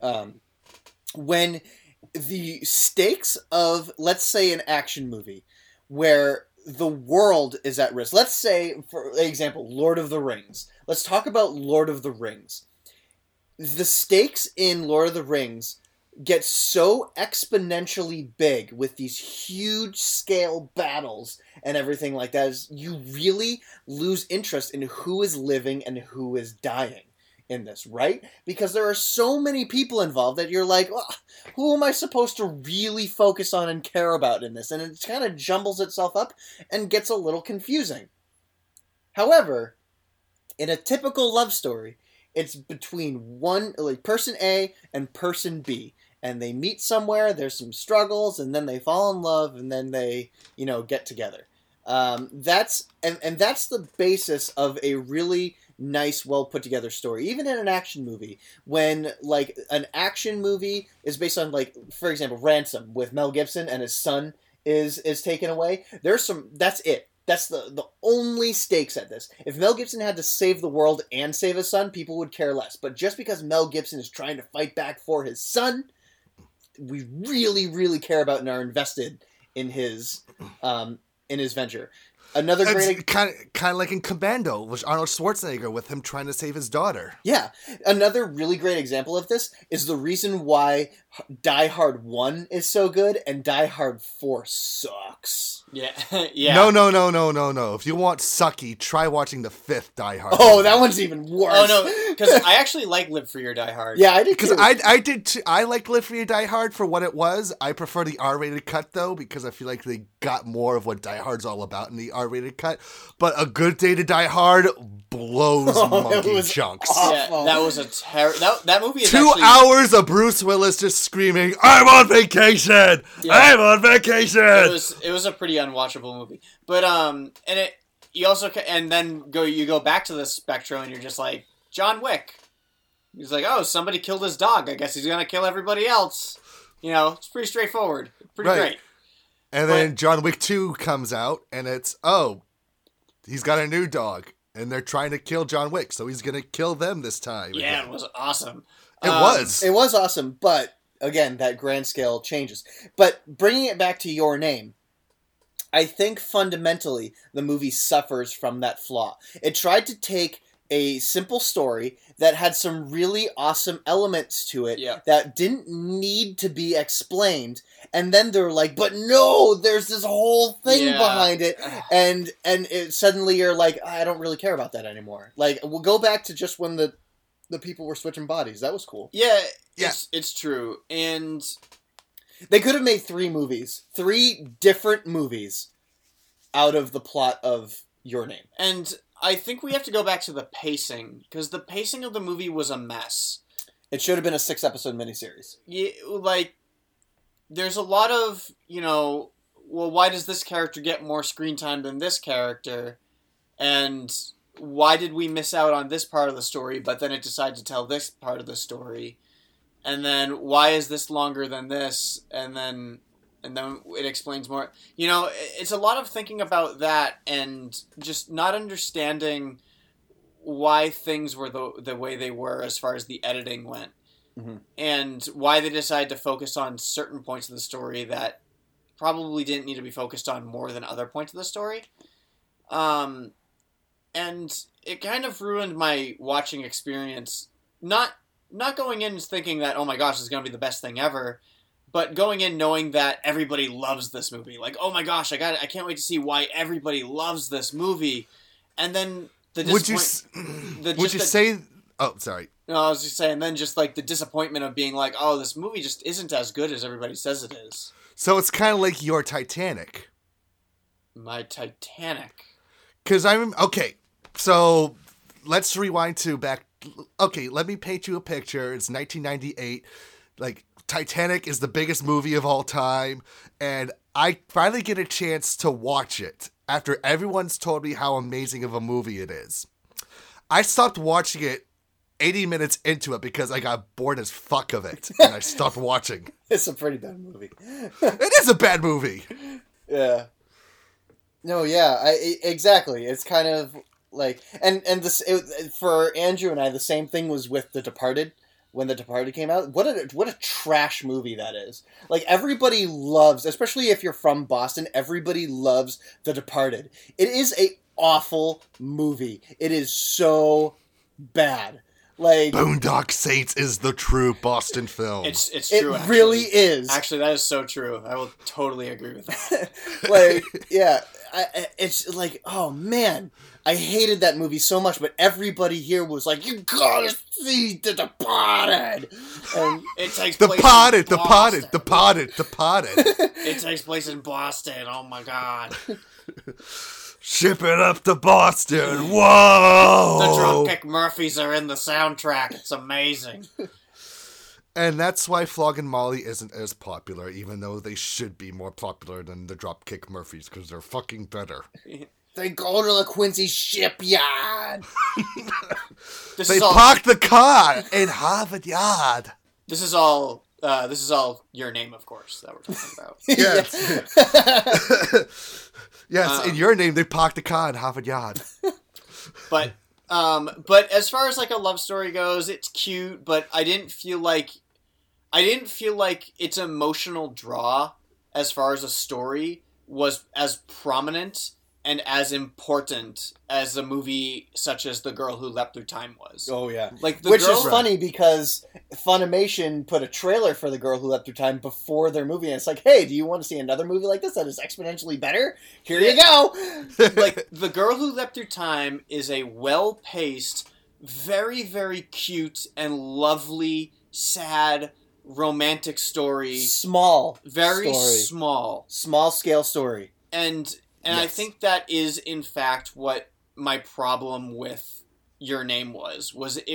When the stakes of, let's say, an action movie where the world is at risk. Let's say, for example, Lord of the Rings. Let's talk about Lord of the Rings. The stakes in Lord of the Rings get so exponentially big with these huge scale battles and everything like that, is you really lose interest in who is living and who is dying in this, right? Because there are so many people involved that you're like, oh, who am I supposed to really focus on and care about in this? And it kind of jumbles itself up and gets a little confusing. However, in a typical love story, it's between person A and person B. And they meet somewhere, there's some struggles, and then they fall in love, and then they, get together. That's the basis of a really nice, well put together story. Even in an action movie, when an action movie is based on for example, Ransom with Mel Gibson and his son is taken away. That's it. That's the only stakes at this. If Mel Gibson had to save the world and save his son, people would care less. But just because Mel Gibson is trying to fight back for his son, we really, really care about and are invested in his venture. Another great kind of like in Commando, with Arnold Schwarzenegger with him trying to save his daughter. Yeah, another really great example of this is the reason why Die Hard 1 is so good and Die Hard 4 sucks. Yeah, yeah. No. If you want sucky, try watching the 5th Die Hard. Oh, that one's even worse. Oh no, Because I actually like Live Free or Die Hard. Yeah, I did Because too. I did too. I like Live Free or Die Hard for what it was. I prefer the R-rated cut though, because I feel like they got more of what Die Hard's all about in the R-rated cut. But A Good Day to Die Hard blows monkey was chunks. awful. Yeah, that was a that movie is 2 actually, hours of Bruce Willis just screaming, "I'm on vacation! Yeah. I'm on vacation!" It was a pretty unwatchable movie. But and it you also and then you go back to the Spectrum and you're just like, John Wick. He's like, oh, somebody killed his dog. I guess he's gonna kill everybody else. You know, it's pretty straightforward. Pretty Right. great. And then John Wick 2 comes out, and it's, he's got a new dog, and they're trying to kill John Wick, so he's gonna kill them this time. Yeah, again. it was awesome. It was. It was awesome, but again, that grand scale changes. But bringing it back to Your Name, I think fundamentally the movie suffers from that flaw. It tried to take a simple story that had some really awesome elements to it that didn't need to be explained, and then they're like, but no, there's this whole thing behind it, and it, suddenly you're like, I don't really care about that anymore. Like, we'll go back to just when the people were switching bodies. That was cool. Yeah, Yeah. it's true. And They could have made 3 different movies out of the plot of Your Name. And I think we have to go back to the pacing, because the pacing of the movie was a mess. It should have been a 6-episode miniseries. Yeah, like, there's a lot of, well, why does this character get more screen time than this character? And why did we miss out on this part of the story, but then it decided to tell this part of the story? And then why is this longer than this? And then it explains more. It's a lot of thinking about that and just not understanding why things were the way they were as far as the editing went. Mm-hmm. And why they decided to focus on certain points of the story that probably didn't need to be focused on more than other points of the story. And it kind of ruined my watching experience. Not going in thinking that, oh my gosh, this is going to be the best thing ever, but going in knowing that everybody loves this movie. Like, oh my gosh, I can't wait to see why everybody loves this movie. And then the say... Oh, sorry. No, I was just saying, then just like the disappointment of being like, oh, this movie just isn't as good as everybody says it is. So it's kind of like your Titanic. My Titanic. Because okay, so let's rewind to back. Okay, let me paint you a picture. It's 1998. Like, Titanic is the biggest movie of all time, and I finally get a chance to watch it after everyone's told me how amazing of a movie it is. I stopped watching it 80 minutes into it because I got bored as fuck of it, and I stopped watching. It's a pretty bad movie. It is a bad movie. Yeah. No, yeah, exactly. It's kind of like, and this for Andrew and I, the same thing was with The Departed. When The Departed came out, what a trash movie that is. Like, everybody loves, especially if you're from Boston, everybody loves The Departed. It is a awful movie. It is so bad. Like, Boondock Saints is the true Boston film. It's it true. Actually. Really is. Actually, that is so true. I will totally agree with that. Like, yeah, it's like, oh man, I hated that movie so much, but everybody here was like, you gotta see The Departed. And It takes The place Potted, in The Potted, The Potted, The Potted. It takes place in Boston. Oh my god. Ship it up to Boston. Whoa! The Dropkick Murphys are in the soundtrack. It's amazing. And that's why Floggin' Molly isn't as popular, even though they should be more popular than the Dropkick Murphys, because they're fucking better. they go to the Quincy shipyard. They parked the car in Harvard Yard. This is all Your Name, of course, that we're talking about. Yes. Yes, in Your Name, they parked the car in Harvard Yard. But as far as like a love story goes, it's cute, but I didn't feel like its emotional draw as far as a story was as prominent and as important as a movie such as The Girl Who Leapt Through Time was. Oh yeah, like which is funny because Funimation put a trailer for The Girl Who Leapt Through Time before their movie, and it's like, hey, do you want to see another movie like this that is exponentially better? Here you go. Like The Girl Who Leapt Through Time is a well-paced, very, very cute and lovely, sad, romantic story. Small. Very story. small Scale story. And I think that is in fact what my problem with Your Name was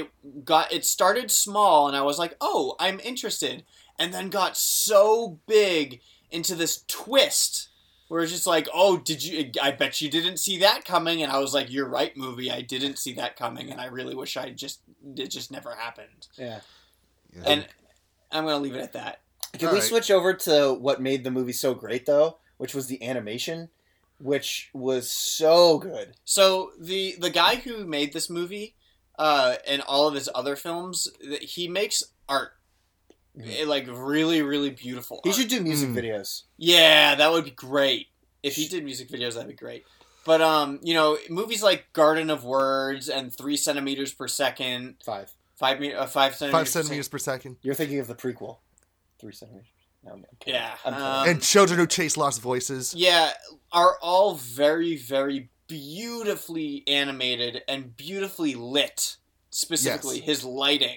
it started small and I was like, oh, I'm interested, and then got so big into this twist where it's just like, oh, I bet you didn't see that coming, and I was like, you're right, movie, I didn't see that coming, and I really wish it just never happened. Yeah. And I'm gonna leave it at that. Can we switch over to what made the movie so great, though, which was the animation, which was so good. So the guy who made this movie and all of his other films, he makes art. Like really, really beautiful He art. should do music videos. Yeah, that would be great. If he did music videos, that'd be great. But movies like Garden of Words and 3 centimeters per second. 5 centimeters per second. You're thinking of the prequel. 3 centimeters. No, I'm kidding. Yeah. I'm kidding. And Children Who Chase Lost Voices. Yeah, are all very, very beautifully animated and beautifully lit. Specifically, his lighting.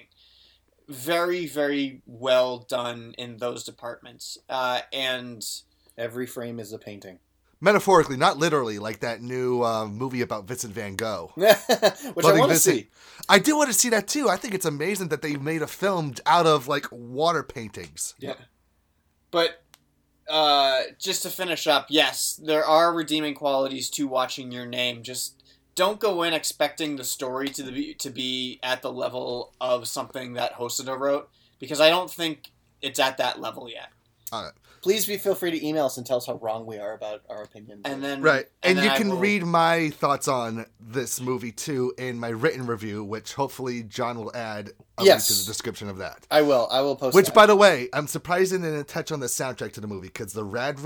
Very, very well done in those departments. And every frame is a painting. Metaphorically, not literally, like that new movie about Vincent van Gogh. Which I want to see. I do want to see that too. I think it's amazing that they made a film out of like water paintings. Yeah. But just to finish up, yes, there are redeeming qualities to watching Your Name. Just don't go in expecting the story to be at the level of something that Hosoda wrote, because I don't think it's at that level yet. Please feel free to email us and tell us how wrong we are about our opinions. And then and you can read my thoughts on this movie too in my written review, which hopefully John will add a link to the description of that. I will post Which, that. by the way, I'm surprised they didn't touch on the soundtrack to the movie, because the Rad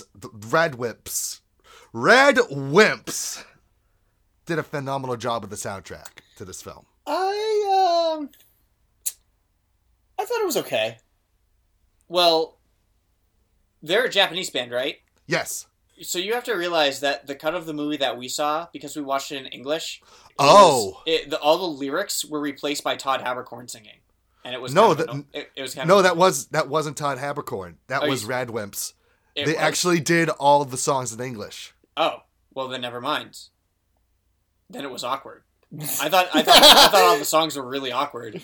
Wimps did a phenomenal job with the soundtrack to this film. I thought it was okay. Well, they're a Japanese band, right? Yes. So you have to realize that the cut of the movie that we saw, because we watched it in English, all the lyrics were replaced by Todd Haberkorn singing, and it was that wasn't Todd Haberkorn. That was Rad Wimps. They actually did all of the songs in English. Oh, well then never mind. Then it was awkward. I thought all the songs were really awkward.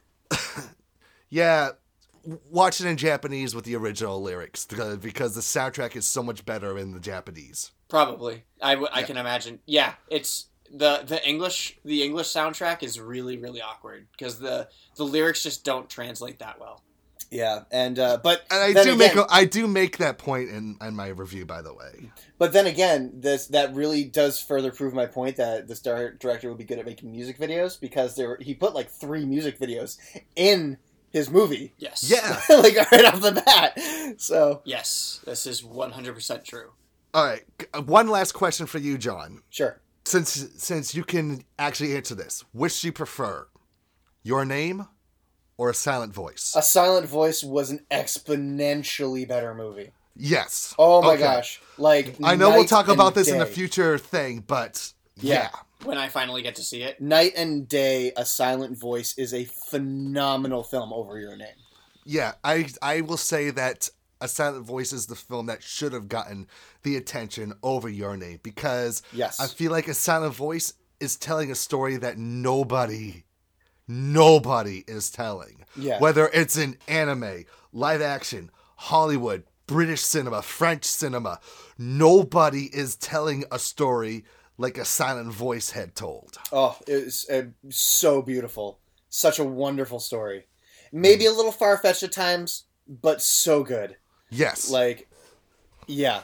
Yeah. Watch it in Japanese with the original lyrics, because the soundtrack is so much better in the Japanese. Probably, I can imagine. Yeah, it's the English soundtrack is really, really awkward because the lyrics just don't translate that well. Yeah, and I do make that point in my review, by the way. But then again, that really does further prove my point that this director would be good at making music videos, because he put like 3 music videos in his movie. Yes. Yeah. Like right off the bat. So. Yes, this is 100% true. All right. One last question for you, John. Sure. Since you can actually answer this, which do you prefer? Your Name or A Silent Voice? A Silent Voice was an exponentially better movie. Yes. Oh my gosh. Like, I know we'll talk about this in a future thing, but yeah. When I finally get to see it. Night and Day, A Silent Voice is a phenomenal film over Your Name. Yeah, I will say that A Silent Voice is the film that should have gotten the attention over Your Name, because I feel like A Silent Voice is telling a story that nobody is telling. Yeah. Whether it's in anime, live action, Hollywood, British cinema, French cinema, nobody is telling a story like A Silent Voice had told. Oh, it was so beautiful. Such a wonderful story. Maybe a little far-fetched at times, but so good. Yes. Like, yeah.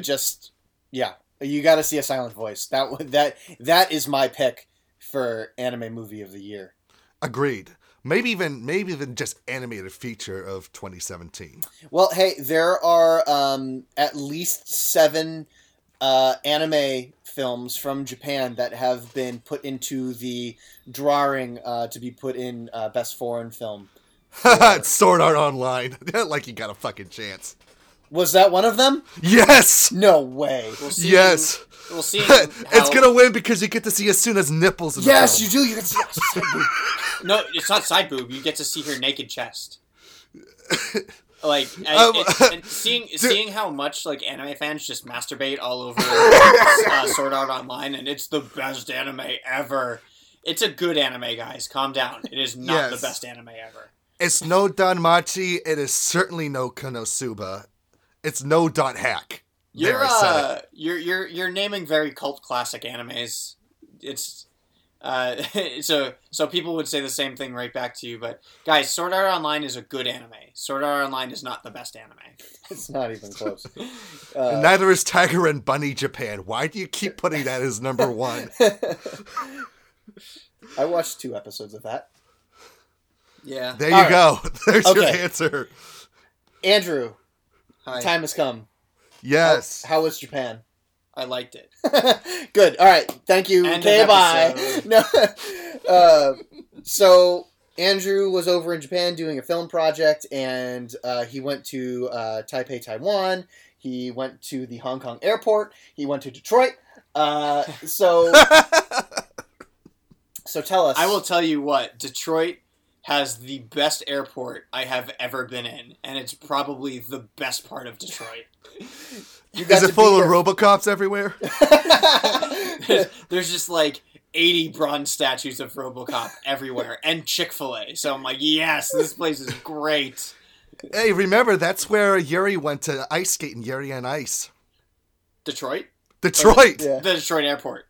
You gotta see A Silent Voice. That is my pick for anime movie of the year. Agreed. Maybe even just animated feature of 2017. Well, hey, there are at least 7 anime films from Japan that have been put into the drawing to be put in Best Foreign Film. Sword Art Online. Like you got a fucking chance. Was that one of them? Yes! No way. We'll see. Yes! We'll see. It's gonna win because you get to see Asuna's nipples in Yes, the you film. do. You can see. No, it's not side boob. You get to see her naked chest. Like, and seeing how much like anime fans just masturbate all over Sword Art Online, and it's the best anime ever. It's a good anime, guys. Calm down. It is not the best anime ever. It's no Danmachi. It is certainly no Konosuba. It's no Dot Hack. You're naming very cult classic animes. It's so people would say the same thing right back to you, but guys, Sword Art Online is a good anime. Sword Art Online is not the best anime. It's not even close. And neither is Tiger and Bunny Japan. Why do you keep putting that as number one? I watched 2 episodes of that. Yeah. There you go. There's your Okay. answer. Andrew, Hi. time has come. Yes. How was Japan? I liked it. Good. All right. Thank you. End of Okay, bye. episode. No. So Andrew was over in Japan doing a film project, and he went to Taipei, Taiwan. He went to the Hong Kong airport. He went to Detroit. So tell us. I will tell you what, Detroit has the best airport I have ever been in, and it's probably the best part of Detroit. You got Is it to full be of Robocops everywhere? There's just like 80 bronze statues of RoboCop everywhere, and Chick-fil-A. So I'm like, yes, this place is great. Hey, remember, that's where Yuri went to ice skate in Yuri on Ice. Detroit? Detroit! Yeah. The Detroit airport.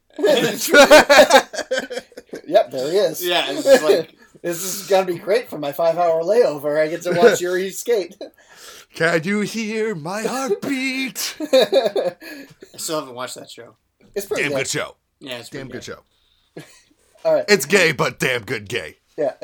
Yep, there he is. Yeah, it's just like, This is gonna be great for my 5-hour layover. I get to watch Yuri skate. Can you hear my heartbeat? I still haven't watched that show. It's pretty Damn good. good show. Yeah, it's Damn pretty good show. All right. It's gay, but damn good gay. Yeah.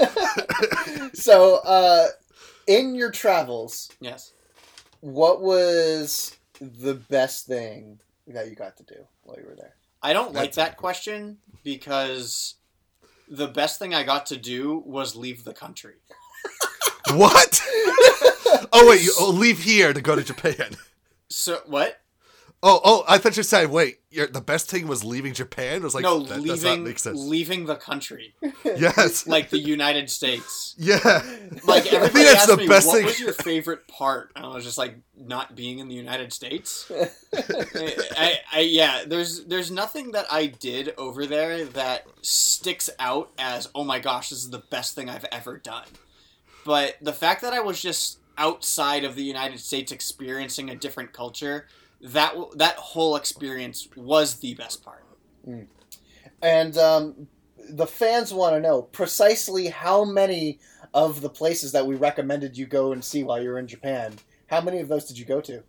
So, in your travels, Yes. what was the best thing that you got to do while you were there? I don't like that question because the best thing I got to do was leave the country. What? Oh, wait, you leave here to go to Japan. So, what? Oh, I thought you said, wait, the best thing was leaving Japan? I was like, No, that does not make sense. leaving the country. Yes. Like the United States. Yeah. Like, I everybody think that's asked the me, best what thing. was your favorite part? And I was just like, not being in the United States. Yeah, there's nothing that I did over there that sticks out as, oh my gosh, this is the best thing I've ever done. But the fact that I was just outside of the United States experiencing a different culture, that whole experience was the best part. And the fans want to know precisely how many of the places that we recommended you go and see while you were in Japan. How many of those did you go to?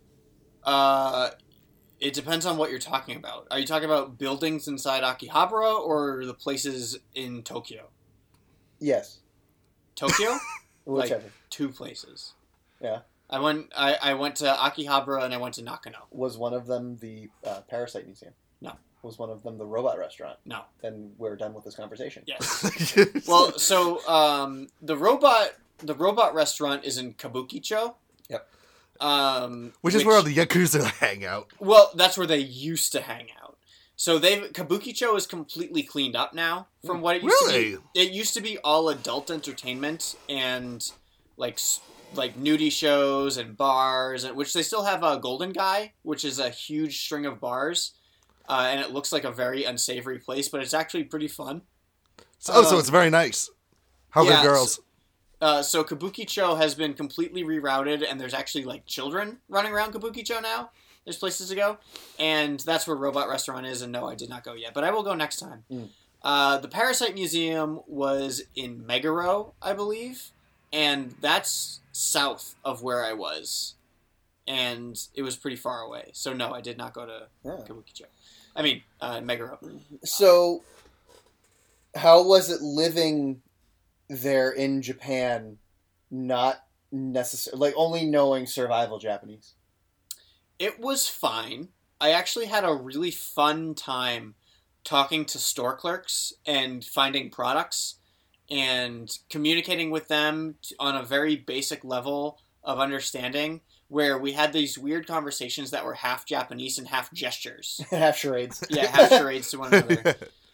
It depends on what you're talking about. Are you talking about buildings inside Akihabara or the places in Tokyo? Yes. Tokyo? Whichever. Like 2 places. Yeah. I went to Akihabara and I went to Nakano. Was one of them the Parasite Museum? No. Was one of them the robot restaurant? No. Then we're done with this conversation. Yes. Well, so the robot restaurant is in Kabukicho. Yep. Which is where all the Yakuza hang out. Well, that's where they used to hang out. So Kabukicho is completely cleaned up now from what it used to be. It used to be all adult entertainment and like nudie shows and bars, which they still have a Golden Guy, which is a huge string of bars, and it looks like a very unsavory place, but it's actually pretty fun. So it's very nice. How many girls? So Kabukicho has been completely rerouted, and there's actually like children running around Kabukicho now. There's places to go, and that's where Robot Restaurant is. And no, I did not go yet, but I will go next time. The Parasite Museum was in Meguro, I believe, and that's south of where I was, and it was pretty far away. So no, I did not go to Kabukicho. I mean, Meguro. So, how was it living there in Japan, not necessarily, like, only knowing survival Japanese? It was fine. I actually had a really fun time talking to store clerks and finding products and communicating with them on a very basic level of understanding where we had these weird conversations that were half Japanese and half gestures. Half charades. Yeah, half charades to one another.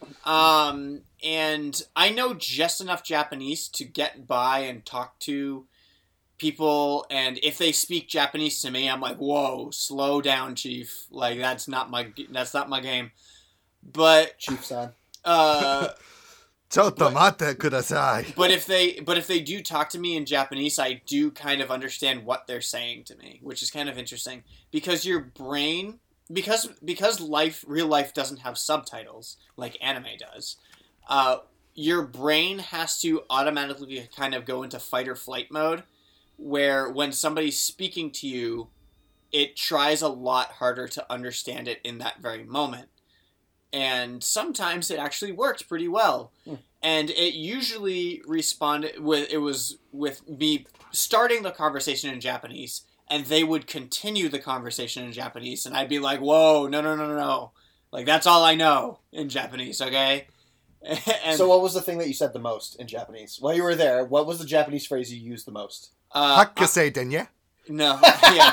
And I know just enough Japanese to get by and talk to people, and if they speak Japanese to me, I'm like, whoa, slow down, Chief. Like, that's not my game. But Chief-san. Chotto mate kudasai. But if they do talk to me in Japanese, I do kind of understand what they're saying to me, which is kind of interesting because your brain, because real life doesn't have subtitles like anime does. Your brain has to automatically kind of go into fight or flight mode, where when somebody's speaking to you, it tries a lot harder to understand it in that very moment. And sometimes it actually worked pretty well. And it usually responded with me starting the conversation in Japanese, and they would continue the conversation in Japanese, and I'd be like, whoa, no. Like, that's all I know in Japanese, okay? And, So what was the thing that you said the most in Japanese? While you were there, what was the Japanese phrase you used the most? Hakkase denye? No, yeah.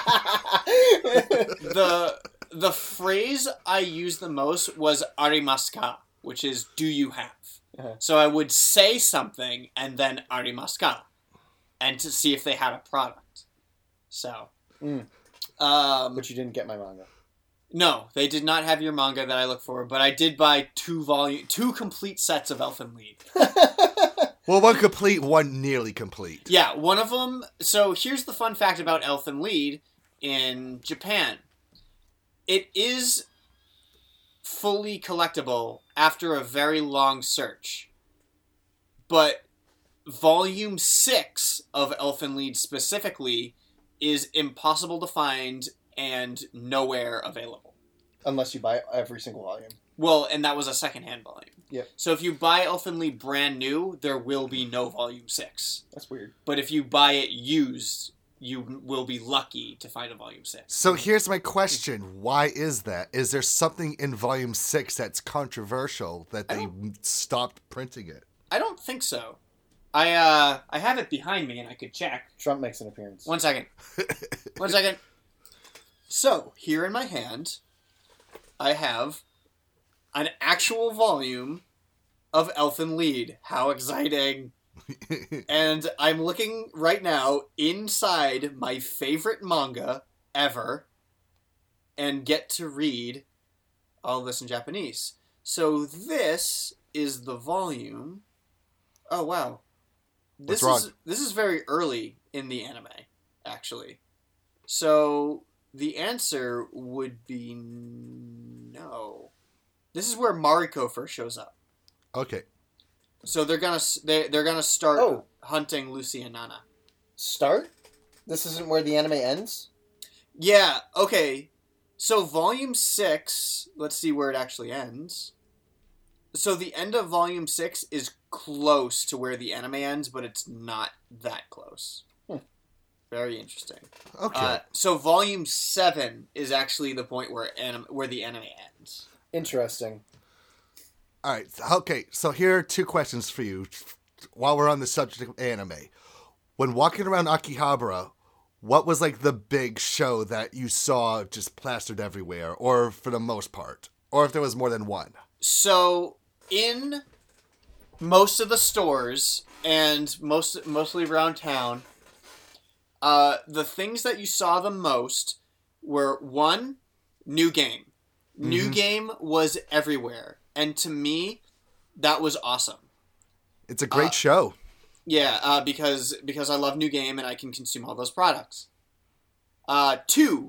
The phrase I used the most was arimasu ka, which is, do you have? Uh-huh. So I would say something and then arimasu ka, and to see if they had a product. So, But you didn't get my manga. no, they did not have your manga that I look for, but I did buy two complete sets of Elfen Lied. Well, one complete, one nearly complete. Yeah, one of them. So here's the fun fact about Elfen Lied in Japan. It is fully collectible after a very long search. But Volume 6 of Elfen Lied specifically is impossible to find and nowhere available. Unless you buy every single volume. Well, and that was a secondhand volume. Yep. So if you buy Elfen Lied brand new, there will be no Volume 6. That's weird. But if you buy it used, you will be lucky to find a Volume 6. So here's my question. Why is that? Is there something in Volume 6 that's controversial that they stopped printing it? I don't think so. I have it behind me and I could check. Trump makes an appearance. 1 second. 1 second. So, here in my hand, I have an actual volume of Elfen Lied. How exciting. And I'm looking right now inside my favorite manga ever and get to read all this in Japanese. So this is the volume. Oh, wow. What's wrong? This is very early in the anime, actually. So the answer would be no. This is where Mariko first shows up. Okay. So they're gonna start hunting Lucy and Nana. Start? This isn't where the anime ends? Yeah. Okay. So Volume 6. Let's see where it actually ends. So the end of Volume 6 is close to where the anime ends, but it's not that close. Very interesting. Okay. So Volume 7 is actually the point where the anime ends. Interesting. All right. Okay. So here are two questions for you while we're on the subject of anime. When walking around Akihabara, what was like the big show that you saw just plastered everywhere, or for the most part, or if there was more than one? So in most of the stores and mostly around town, the things that you saw the most were, one, New Game. Mm-hmm. New Game was everywhere. And to me, that was awesome. It's a great show. Yeah, because I love New Game and I can consume all those products. 2,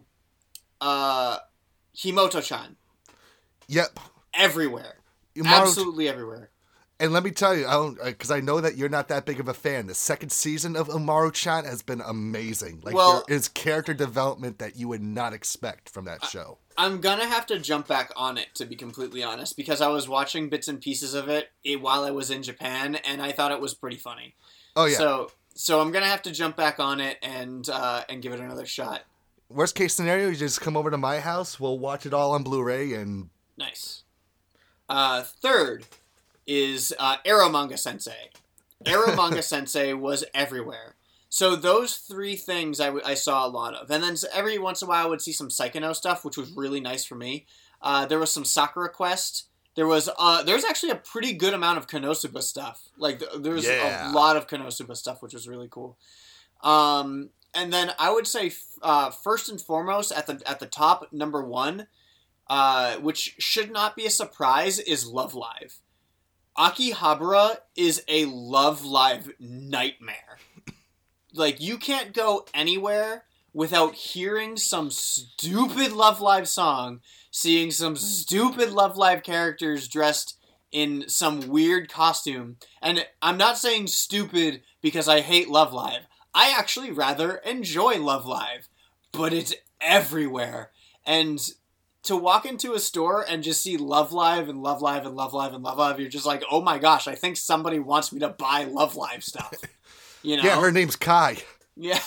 Himoto-chan. Yep. Everywhere. Umaru- Absolutely everywhere. And let me tell you, because I know that you're not that big of a fan, the second season of Umaru-chan has been amazing. Like, there is character development that you would not expect from that show. I'm gonna have to jump back on it, to be completely honest, because I was watching bits and pieces of it while I was in Japan, and I thought it was pretty funny. Oh, yeah. So I'm gonna have to jump back on it and give it another shot. Worst case scenario, you just come over to my house, we'll watch it all on Blu-ray, and... Nice. 3rd is Arrow Manga Sensei. Arrow Manga Sensei was everywhere. So those three things I saw a lot of. And then every once in a while I would see some Psychono stuff, which was really nice for me. There was some Sakura Quest. There's actually a pretty good amount of Konosuba stuff. Like, there's a lot of Konosuba stuff, which was really cool. And then I would say, first and foremost, at the top, number one, which should not be a surprise, is Love Live. Akihabara is a Love Live nightmare. Like, you can't go anywhere without hearing some stupid Love Live song, seeing some stupid Love Live characters dressed in some weird costume. And I'm not saying stupid because I hate Love Live. I actually rather enjoy Love Live. But it's everywhere. And to walk into a store and just see Love Live and Love Live and Love Live and Love Live, you're just like, oh my gosh, I think somebody wants me to buy Love Live stuff. You know? Yeah, her name's Kai. Yeah.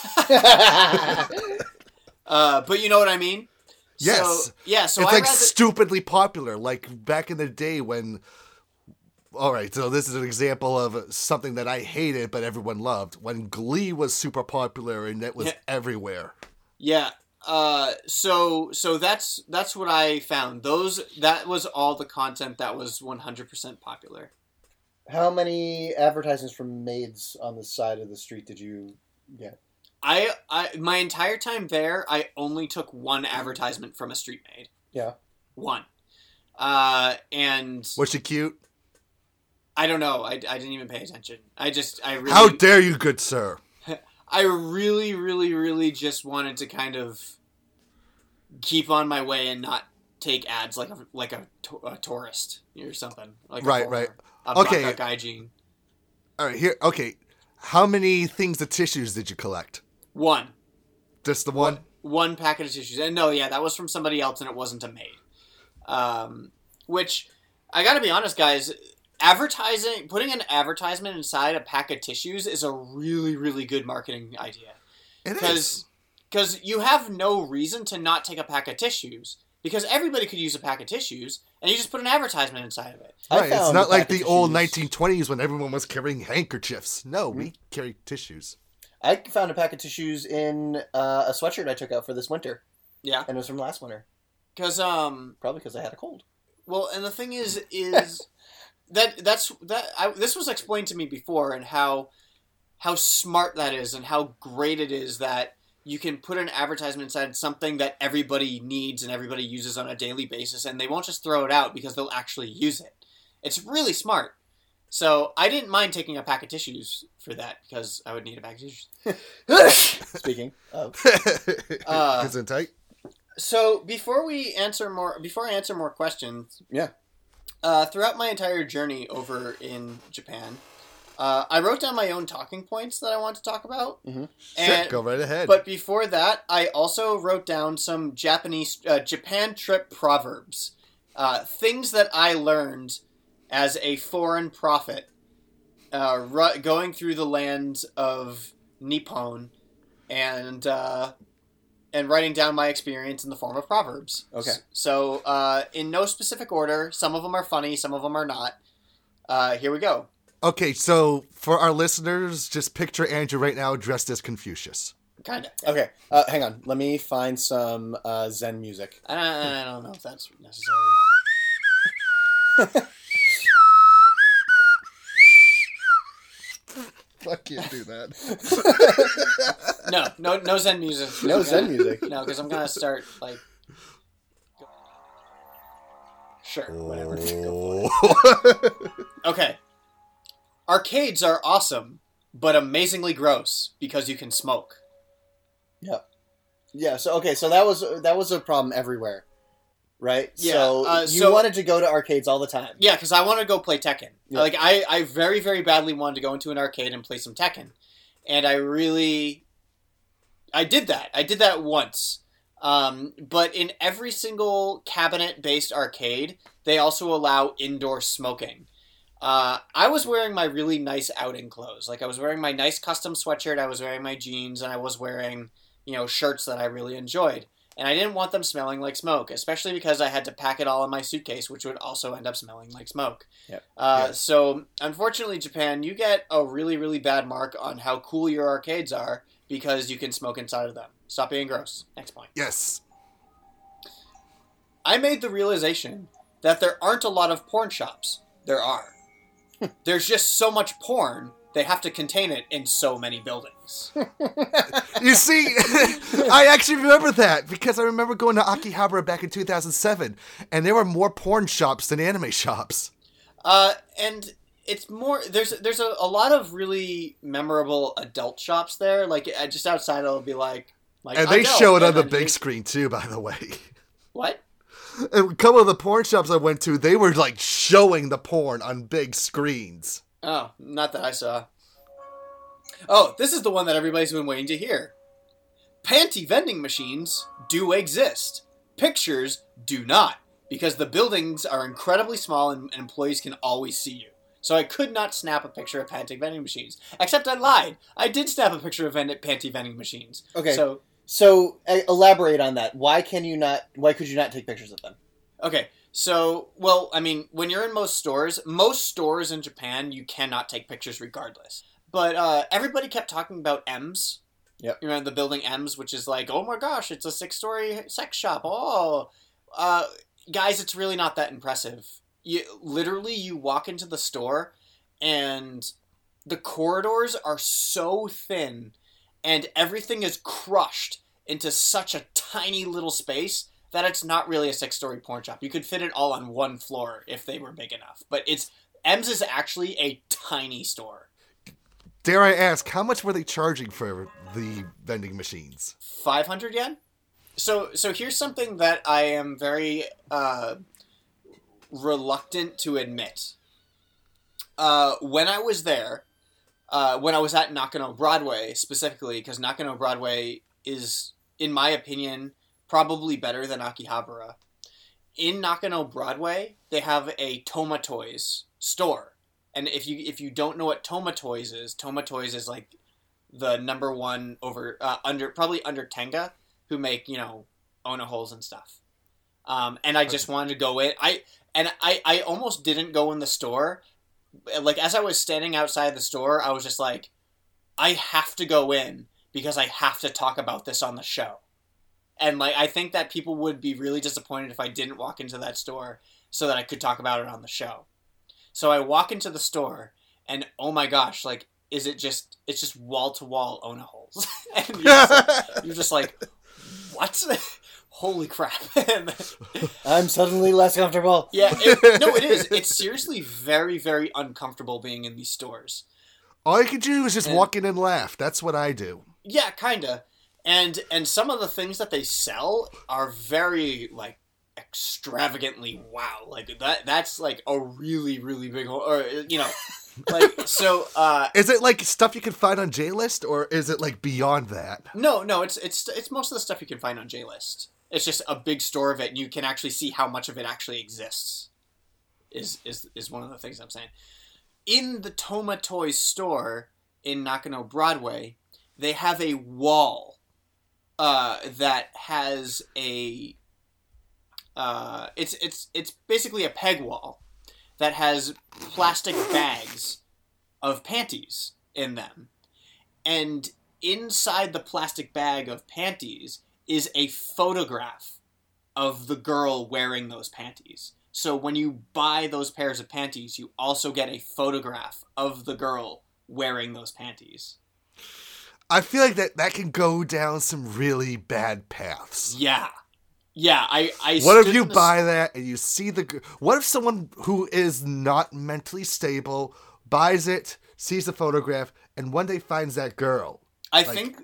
But you know what I mean? Yes. So it's like stupidly popular. Like back in the day when... Alright, so this is an example of something that I hated but everyone loved. When Glee was super popular and it was everywhere. Yeah. So that's what I found. That was all the content that was 100% popular. How many advertisements from maids on the side of the street did you get? I my entire time there, I only took one advertisement from a street maid. Yeah. One. And... Was she cute? I don't know. I didn't even pay attention. I really... How dare you, good sir? I really, really, really just wanted to kind of keep on my way and not take ads like a tourist or something. Like right. Okay. Gaijin. All right, here. Okay, how many things of tissues did you collect? One. Just the one? One packet of tissues. And no, that was from somebody else and it wasn't a maid. Which, I gotta be honest, guys, putting an advertisement inside a pack of tissues is a really, really good marketing idea. It is. Because you have no reason to not take a pack of tissues. Because everybody could use a pack of tissues, and you just put an advertisement inside of it. Right, it's not like the old 1920s when everyone was carrying handkerchiefs. No, we carry tissues. I found a pack of tissues in a sweatshirt I took out for this winter. Yeah. And it was from last winter. Because, probably because I had a cold. Well, and the thing is this was explained to me before, and how smart that is, and how great it is that you can put an advertisement inside something that everybody needs and everybody uses on a daily basis, and they won't just throw it out because they'll actually use it. It's really smart. So I didn't mind taking a pack of tissues for that, because I would need a pack of tissues. Speaking of. Gesundheit. So before I answer more questions, throughout my entire journey over in Japan, I wrote down my own talking points that I want to talk about. Mm-hmm. Shit, go right ahead. But before that, I also wrote down some Japan trip proverbs. Things that I learned as a foreign prophet, going through the land of Nippon, and writing down my experience in the form of proverbs. Okay. So, in no specific order, some of them are funny, some of them are not. Here we go. Okay, so for our listeners, just picture Andrew right now dressed as Confucius. Kinda. Okay, hang on. Let me find some Zen music. I don't know if that's necessary. Fuck, can't do that. No Zen music. No Zen music. No, because I'm gonna start like. Sure, whatever. Go for it. Okay. Arcades are awesome, but amazingly gross because you can smoke. Yeah. Yeah. So that was a problem everywhere, right? Yeah. So you wanted to go to arcades all the time. Yeah, because I want to go play Tekken. Yeah. Like I very, very badly wanted to go into an arcade and play some Tekken, and I did that. I did that once. But in every single cabinet-based arcade, they also allow indoor smoking. I was wearing my really nice outing clothes. Like, I was wearing my nice custom sweatshirt, I was wearing my jeans, and I was wearing, shirts that I really enjoyed. And I didn't want them smelling like smoke, especially because I had to pack it all in my suitcase, which would also end up smelling like smoke. Yep. So, unfortunately, Japan, you get a really, really bad mark on how cool your arcades are because you can smoke inside of them. Stop being gross. Next point. Yes. I made the realization that there aren't a lot of porn shops. There are. There's just so much porn, they have to contain it in so many buildings. You see, I actually remember that because I remember going to Akihabara back in 2007, and there were more porn shops than anime shops. And it's more, there's a lot of really memorable adult shops there. Like, just outside it'll be like and they adult, show it on and the then big screen too, by the way. What? And a couple of the porn shops I went to, they were like showing the porn on big screens. Oh, not that I saw. Oh, this is the one that everybody's been waiting to hear. Panty vending machines do exist. Pictures do not, because the buildings are incredibly small and employees can always see you. So I could not snap a picture of panty vending machines. Except I lied. I did snap a picture of panty vending machines. Okay. So elaborate on that. Why could you not take pictures of them? Okay, so, well, I mean, when you're in most stores in Japan, you cannot take pictures regardless. But everybody kept talking about M's. Yep. You know, the building M's, which is like, oh my gosh, it's a 6-story sex shop. Oh, guys, it's really not that impressive. You walk into the store, and the corridors are so thin, and everything is crushed into such a tiny little space that it's not really a 6-story porn shop. You could fit it all on one floor if they were big enough. But M's is actually a tiny store. Dare I ask, how much were they charging for the vending machines? 500 yen? So here's something that I am very reluctant to admit. When I was there, when I was at Nakano Broadway specifically, because Nakano Broadway is, in my opinion, probably better than Akihabara. In Nakano Broadway, they have a Toma Toys store. And if you don't know what Toma Toys is like the number one probably under Tenga, who make, Ona holes and stuff. And I just wanted to go in. I almost didn't go in the store. Like, as I was standing outside the store, I was just like, I have to go in because I have to talk about this on the show. And, like, I think that people would be really disappointed if I didn't walk into that store so that I could talk about it on the show. So I walk into the store, and oh my gosh, like, it's just wall-to-wall Ona holes. And you're just like, what? Holy crap. I'm suddenly less comfortable. Yeah, it is. It's seriously very, very uncomfortable being in these stores. All you can do is just walk in and laugh. That's what I do. Yeah, kinda. And some of the things that they sell are very, like, extravagantly wow. Like, that's, like, a really, really big, or, like, so, Is it, like, stuff you can find on J-List, or is it, like, beyond that? No, it's most of the stuff you can find on J-List. It's just a big store of it, and you can actually see how much of it actually exists, is one of the things I'm saying. In the Toma Toys store in Nakano Broadway, they have a wall that has a it's basically a peg wall that has plastic bags of panties in them, and inside the plastic bag of panties is a photograph of the girl wearing those panties. So when you buy those pairs of panties, you also get a photograph of the girl wearing those panties. I feel like that can go down some really bad paths. Yeah. I what if you buy that and you see what if someone who is not mentally stable buys it, sees the photograph, and one day finds that girl? I think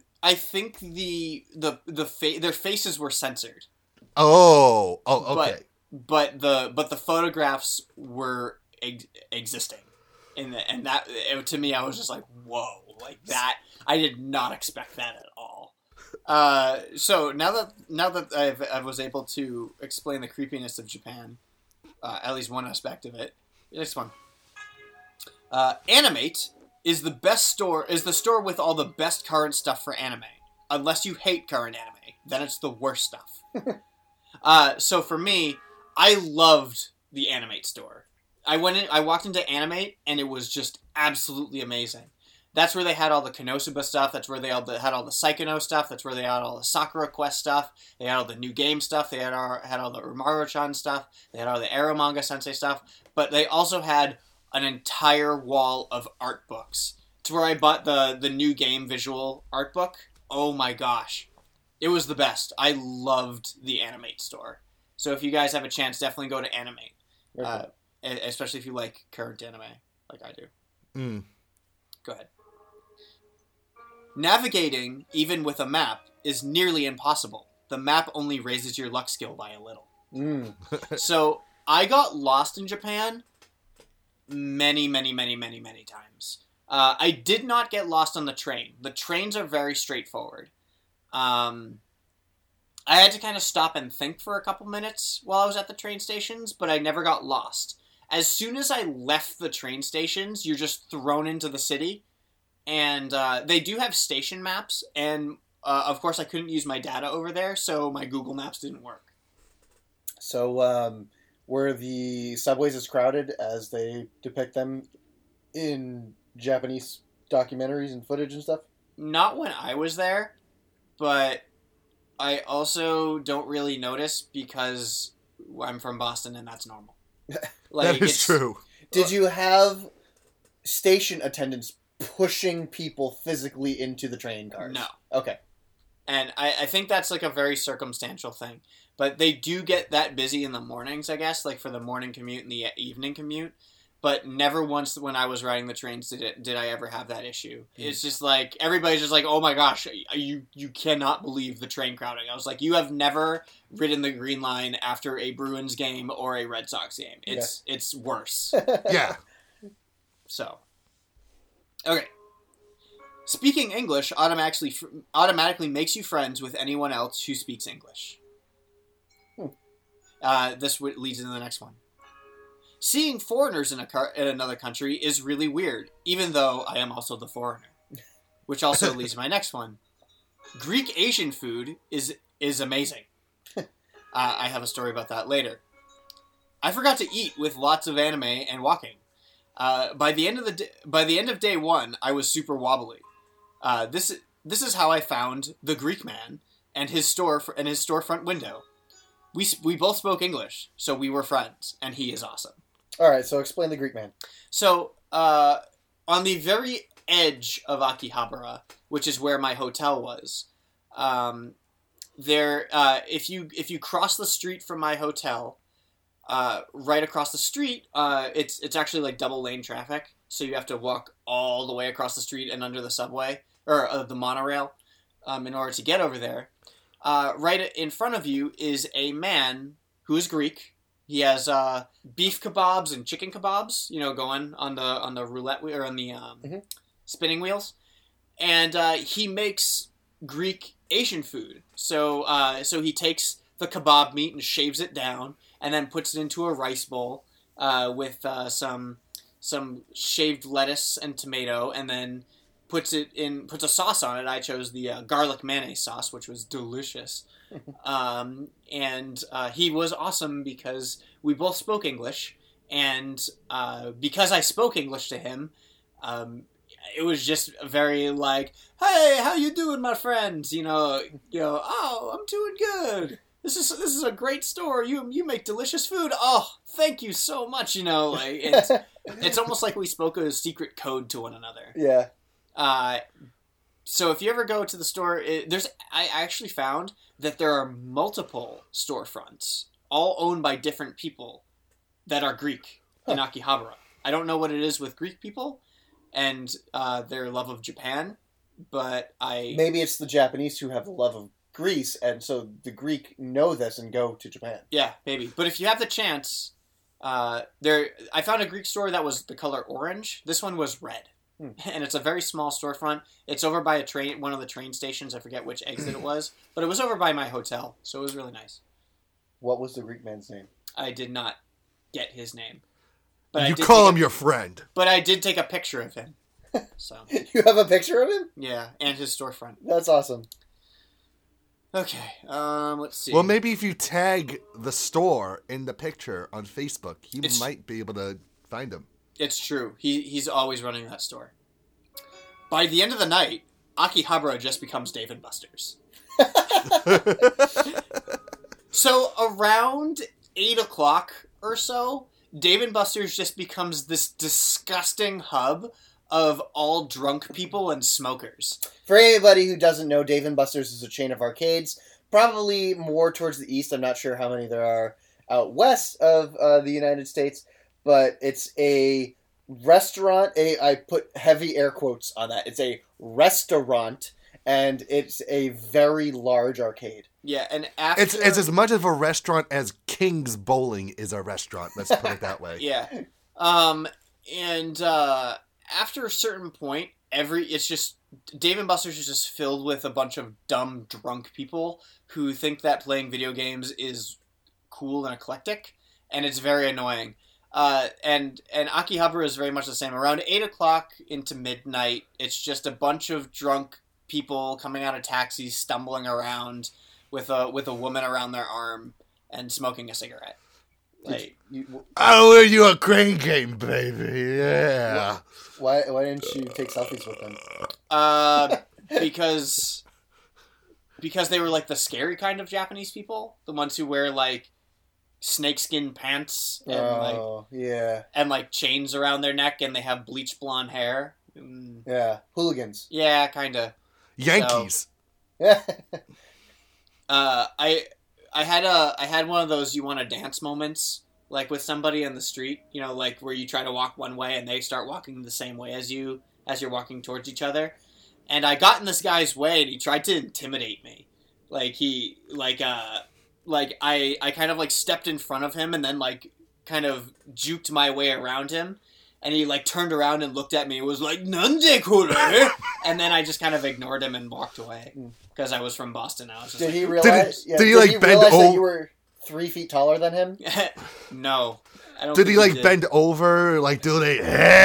their faces were censored. Oh, okay. But the photographs were existing, and that to me, I was just like, whoa, like that. I did not expect that at all. So now that I was able to explain the creepiness of Japan, at least one aspect of it. Next one. Animate is the store with all the best current stuff for anime. Unless you hate current anime, then it's the worst stuff. So for me, I loved the Animate store. I walked into Animate, and it was just absolutely amazing. That's where they had all the Konosuba stuff. That's where they had all the Psychono stuff. That's where they had all the Sakura Quest stuff. They had all the new game stuff. They had all the Umaru-chan stuff. They had all the Arrow Manga Sensei stuff. But they also had an entire wall of art books. It's where I bought the new game visual art book. Oh my gosh. It was the best. I loved the Animate store. So if you guys have a chance, definitely go to Animate. Especially if you like current anime, like I do. Go ahead. Navigating, even with a map, is nearly impossible. The map only raises your luck skill by a little. So, I got lost in Japan many times. I did not get lost on the train. The trains are very straightforward. I had to kind of stop and think for a couple minutes while I was at the train stations, but I never got lost. As soon as I left the train stations, you're just thrown into the city. And they do have station maps, and of course I couldn't use my data over there, so my Google Maps didn't work. So, were the subways as crowded as they depict them in Japanese documentaries and footage and stuff? Not when I was there, but I also don't really notice because I'm from Boston and that's normal. That is true. Did you have station attendants pushing people physically into the train cars? No. Okay. And I think that's like a very circumstantial thing. But they do get that busy in the mornings, I guess, like for the morning commute and the evening commute. But never once when I was riding the trains did I ever have that issue. It's just like, everybody's just like, oh my gosh, you cannot believe the train crowding. I was like, you have never ridden the Green Line after a Bruins game or a Red Sox game. It's worse. Yeah. So. Okay. Speaking English automatically makes you friends with anyone else who speaks English. This leads into the next one. Seeing foreigners in another country is really weird, even though I am also the foreigner. Which also leads to my next one. Greek Asian food is amazing. I have a story about that later. I forgot to eat with lots of anime and walking. By the end of day one, I was super wobbly. This is how I found the Greek man and his storefront window. We both spoke English, so we were friends, and he is awesome. All right, so explain the Greek man. So, on the very edge of Akihabara, which is where my hotel was, if you cross the street from my hotel, right across the street, it's actually like double lane traffic, so you have to walk all the way across the street and under the subway or the monorail in order to get over there. Right in front of you is a man who is Greek. He has beef kebabs and chicken kebabs, going on the roulette wheel or on the spinning wheels, and he makes Greek Asian food. So he takes the kebab meat and shaves it down, and then puts it into a rice bowl with some shaved lettuce and tomato, and then puts a sauce on it. I chose the garlic mayonnaise sauce, which was delicious. And he was awesome because we both spoke English, and because I spoke English to him, it was just very like, "Hey, how you doing, my friend?" Oh, I'm doing good. This is a great store. You make delicious food. Oh, thank you so much. It's almost like we spoke a secret code to one another. Yeah. So if you ever go to the store, I actually found that there are multiple storefronts, all owned by different people that are Greek in Akihabara. I don't know what it is with Greek people and their love of Japan, but maybe it's the Japanese who have the love of Greece, and so the Greek know this and go to Japan. Yeah, maybe. But if you have the chance, I found a Greek store that was the color orange. This one was red. And it's a very small storefront. It's over by one of the train stations. I forget which exit it was, but it was over by my hotel, so it was really nice. What was the Greek man's name? I did not get his name. But you call him your friend. But I did take a picture of him. So you have a picture of him? Yeah, and his storefront. That's awesome. Okay, let's see. Well, maybe if you tag the store in the picture on Facebook, he It's- might be able to find him. It's true. He's always running that store. By the end of the night, Akihabara just becomes Dave and Buster's. So around 8 o'clock or so, Dave and Buster's just becomes this disgusting hub of all drunk people and smokers. For anybody who doesn't know, Dave & Buster's is a chain of arcades, probably more towards the east. I'm not sure how many there are out west of the United States, but it's a restaurant. I put heavy air quotes on that. It's a restaurant, and it's a very large arcade. Yeah, and after... It's as much of a restaurant as King's Bowling is a restaurant. Let's put it that way. Yeah. And after a certain point, it's just Dave and Buster's is just filled with a bunch of dumb drunk people who think that playing video games is cool and eclectic, and it's very annoying. And Akihabara is very much the same. Around 8 o'clock into midnight, it's just a bunch of drunk people coming out of taxis, stumbling around with a woman around their arm and smoking a cigarette. Like, I'll win you a crane game, baby. Yeah. Why didn't you take selfies with them? Because they were like the scary kind of Japanese people, the ones who wear like snakeskin pants and and like chains around their neck, and they have bleach blonde hair. Yeah, hooligans. Yeah, kind of. Yankees. Yeah. I had one of those you want to dance moments, like with somebody on the street, you know, like where you try to walk one way and they start walking the same way as you as you're walking towards each other. And I got in this guy's way and he tried to intimidate me. I kind of like stepped in front of him and then like kind of juked my way around him. And he like turned around and looked at me and was like, "Nande kore?" And then I just kind of ignored him and walked away because I was from Boston. I was just Did like, he realize? Did he like bend realize that over? you were 3 feet taller than him? No. I don't Did think he like did. bend over? Like, do they?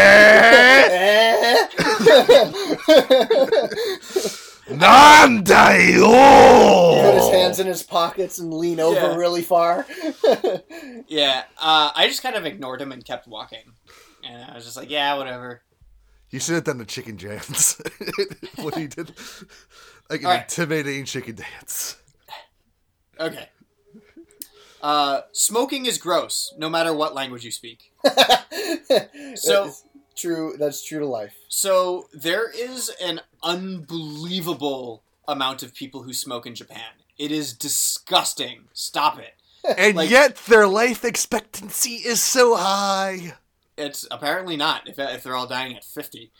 Nandayo! Put his hands in his pockets and lean over Yeah. really far. Yeah, I just kind of ignored him and kept walking. And I was just like, yeah, whatever. You should have done the chicken dance. What he did. Like an All right. intimidating chicken dance. Okay. Smoking is gross, no matter what language you speak. So- That's true. That's true to life. So there is an unbelievable amount of people who smoke in Japan. It is disgusting. Stop it. And Like- yet their life expectancy is so high. It's apparently not, if they're all dying at 50.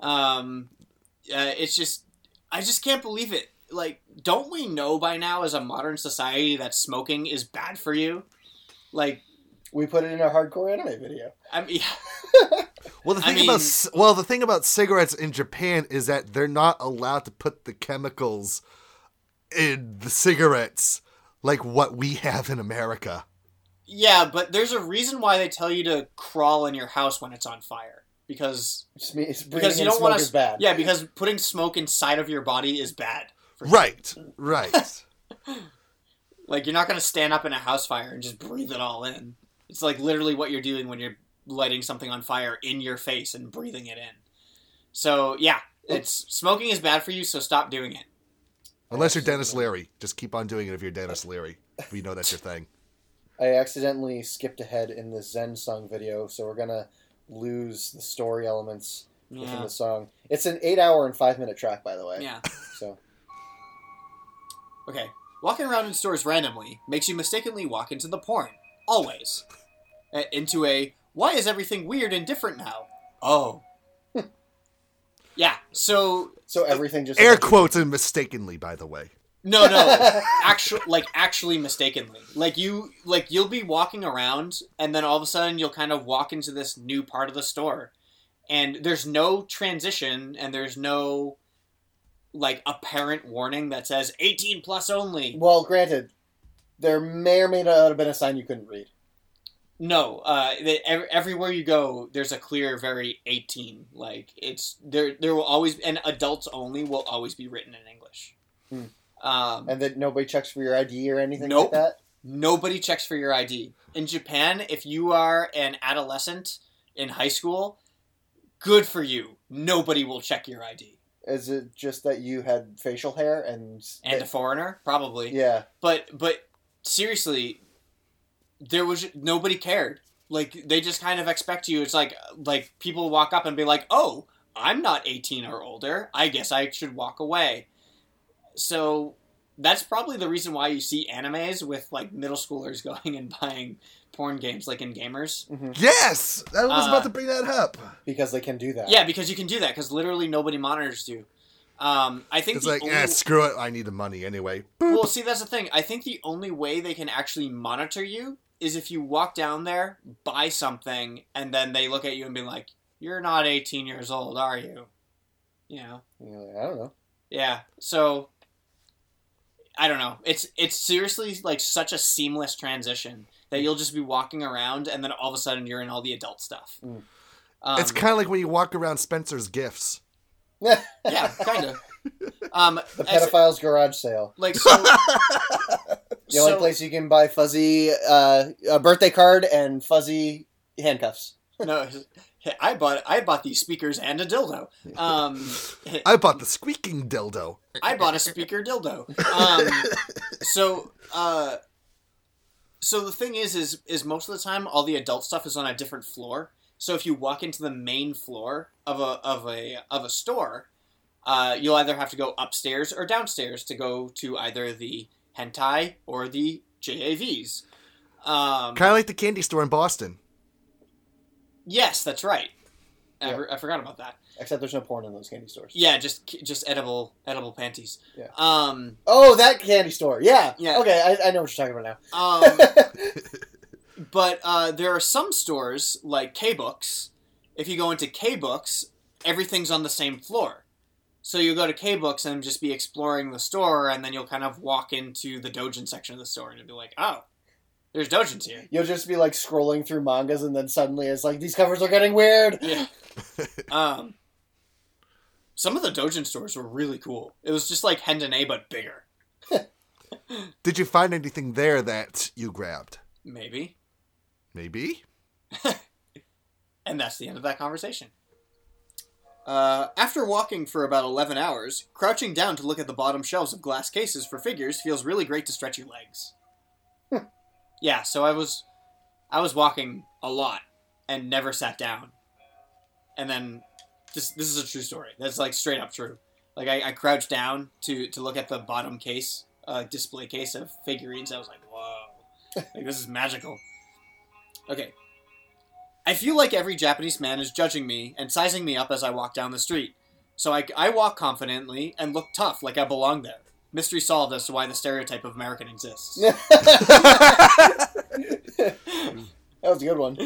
It's just... I just can't believe it. Like, don't we know by now as a modern society that smoking is bad for you? Like, We put it in our hardcore anime video. I mean... Well, the I thing mean- the thing about cigarettes in Japan is that they're not allowed to put the chemicals in the cigarettes like what we have in America. Yeah, but there's a reason why they tell you to crawl in your house when it's on fire. Because It's you don't want is to... bad. Yeah, because putting smoke inside of your body is bad. Right. Like, you're not going to stand up in a house fire and just breathe it all in. It's like literally what you're doing when you're lighting something on fire in your face and breathing it in. So, yeah, smoking is bad for you, so stop doing it. Unless you're Dennis Leary. Just keep on doing it if you're Dennis Leary. We know that's your thing. I accidentally skipped ahead in the Zen song video, so we're gonna lose the story elements within Yeah. the song. It's an 8-hour and 5-minute track, by the way. Yeah. So Okay. Walking around in stores randomly makes you mistakenly walk into the porn. Always. Into a, why is everything weird and different now? Oh. Yeah, so... everything just Air quotes and mistakenly, by the way. No. Actually mistakenly. You'll be walking around, and then all of a sudden you'll kind of walk into this new part of the store. And there's no transition, and there's no, like, apparent warning that says 18 plus only. Well, granted, there may or may not have been a sign you couldn't read. No, everywhere you go, there's a clear, very 18. Like, it's, there will always, and adults only will always be written in English. And that nobody checks for your ID or anything Nope. like that? Nobody checks for your ID. In Japan, if you are an adolescent in high school, good for you. Nobody will check your ID. Is it just that you had facial hair and And a foreigner? Probably. yeah. But seriously, nobody cared. Like, they just kind of expect you. It's like people walk up and be like, oh, I'm not 18 or older. I guess I should walk away. So that's probably the reason why you see animes with, like, middle schoolers going and buying porn games, like in Gamers. Yes! I was about to bring that up. Because they can do that. Yeah, because you can do that, because literally nobody monitors you. I think It's the like, only... screw it. I need the money anyway. Well, see, that's the thing. I think the only way they can actually monitor you is if you walk down there, buy something, and then they look at you and be like, you're not 18 years old, are you? You know? You're like, I don't know. Yeah, so... I don't know. It's seriously, like, such a seamless transition that you'll just be walking around, and then all of a sudden you're in all the adult stuff. It's kind of like when you walk around Spencer's Gifts. Yeah, kind of. The pedophile's garage sale. Like, so... The only place you can buy fuzzy a birthday card and fuzzy handcuffs. No, I bought these speakers and a dildo. I bought the squeaking dildo. I bought a speaker dildo. So the thing is most of the time all the adult stuff is on a different floor. So if you walk into the main floor of a store, you'll either have to go upstairs or downstairs to go to either the hentai or the JAVs. Kind of like the candy store in Boston. Yes, that's right. Yeah. I forgot about that. Except there's no porn in those candy stores. Yeah, just edible panties. Yeah. Oh, that candy store. Yeah. Yeah. Okay, I know what you're talking about now. But there are some stores, like K-Books. If you go into K-Books, everything's on the same floor. So you go to K-Books and just be exploring the store, and then you'll kind of walk into the doujin section of the store, and you'll be like, oh, there's doujins here. You'll just be like scrolling through mangas, and then suddenly it's like, these covers are getting weird. Yeah. Some of the doujin stores were really cool. It was just like Hendane, but bigger. Did you find anything there that you grabbed? Maybe. Maybe? And that's the end of that conversation. After walking for about 11 hours, crouching down to look at the bottom shelves of glass cases for figures feels really great to stretch your legs. Yeah, so I was walking a lot and never sat down. And then, this is a true story. That's like straight up true. Like I crouched down to look at the bottom case, display case of figurines. I was like, whoa, like this is magical. Okay. I feel like every Japanese man is judging me and sizing me up as I walk down the street. So I walk confidently and look tough, like I belong there. Mystery solved as to why the stereotype of American exists. That was a good one.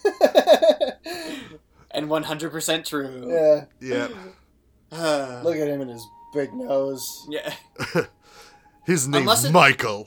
And 100% true. Yeah. Yeah. Look at him and his big nose. Yeah. His name's Unless it- Michael.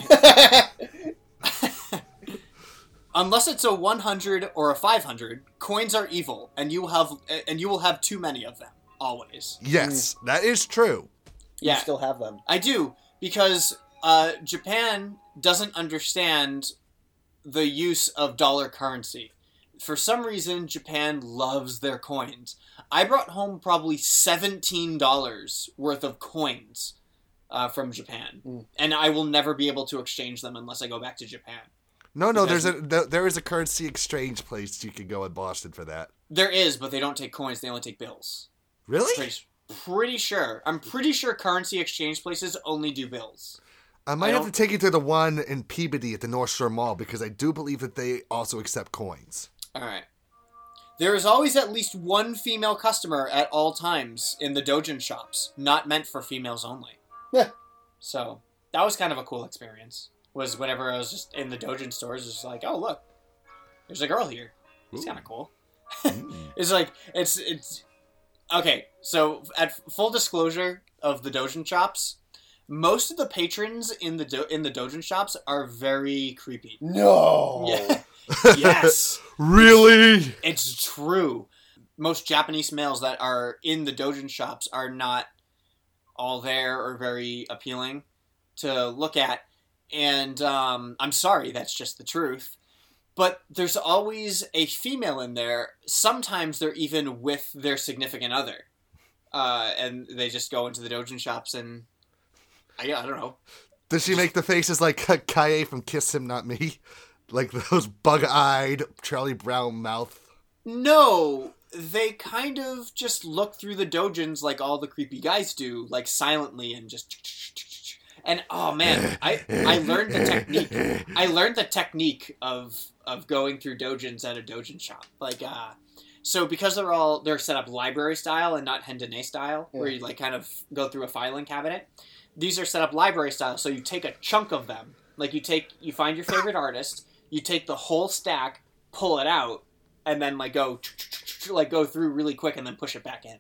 Unless it's a 100 or a 500, coins are evil, and you will have too many of them always. Yes, that is true. Yeah, You still have them. I do, because Japan doesn't understand the use of dollar currency. For some reason, Japan loves their coins. I brought home probably $17 worth of coins from Japan, and I will never be able to exchange them unless I go back to Japan. No, there is a currency exchange place you can go in Boston for that. There is, but they don't take coins, they only take bills. Really? Pretty sure. I'm pretty sure currency exchange places only do bills. I might have to take you to the one in Peabody at the North Shore Mall because I do believe that they also accept coins. Alright. There is always at least one female customer at all times in the doujin shops, not meant for females only. Yeah. So, that was kind of a cool experience. Was whenever I was just in the doujin stores, just like, oh look, there's a girl here. It's kind of cool. It's like, it's okay. So at full disclosure of the doujin shops, most of the patrons in the doujin shops are very creepy. No. Yeah. Yes. Really? It's true. Most Japanese males that are in the doujin shops are not all there or very appealing to look at. And I'm sorry, that's just the truth. But there's always a female in there. Sometimes they're even with their significant other. And they just go into the doujin shops and... I don't know. Does she make the faces like Kaie from Kiss Him Not Me? Like those bug-eyed Charlie Brown mouth? No, they kind of just look through the doujins like all the creepy guys do, like silently and just... And oh man, I learned the technique. I learned the technique of going through doujins at a doujin shop. Like, so because they're set up library style and not hendane style, where you like kind of go through a filing cabinet. These are set up library style, so you take a chunk of them. Like you find your favorite artist, you take the whole stack, pull it out, and then like go through really quick and then push it back in.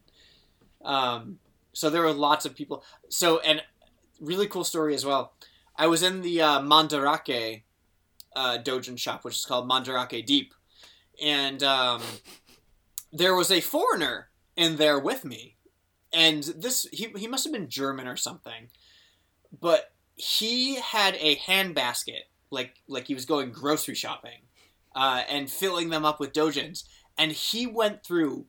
So there were lots of people. So, and really cool story as well. I was in the Mandarake doujin shop, which is called Mandarake Deep, and there was a foreigner in there with me, and he must have been German or something, but he had a handbasket, like he was going grocery shopping, and filling them up with doujins, and he went through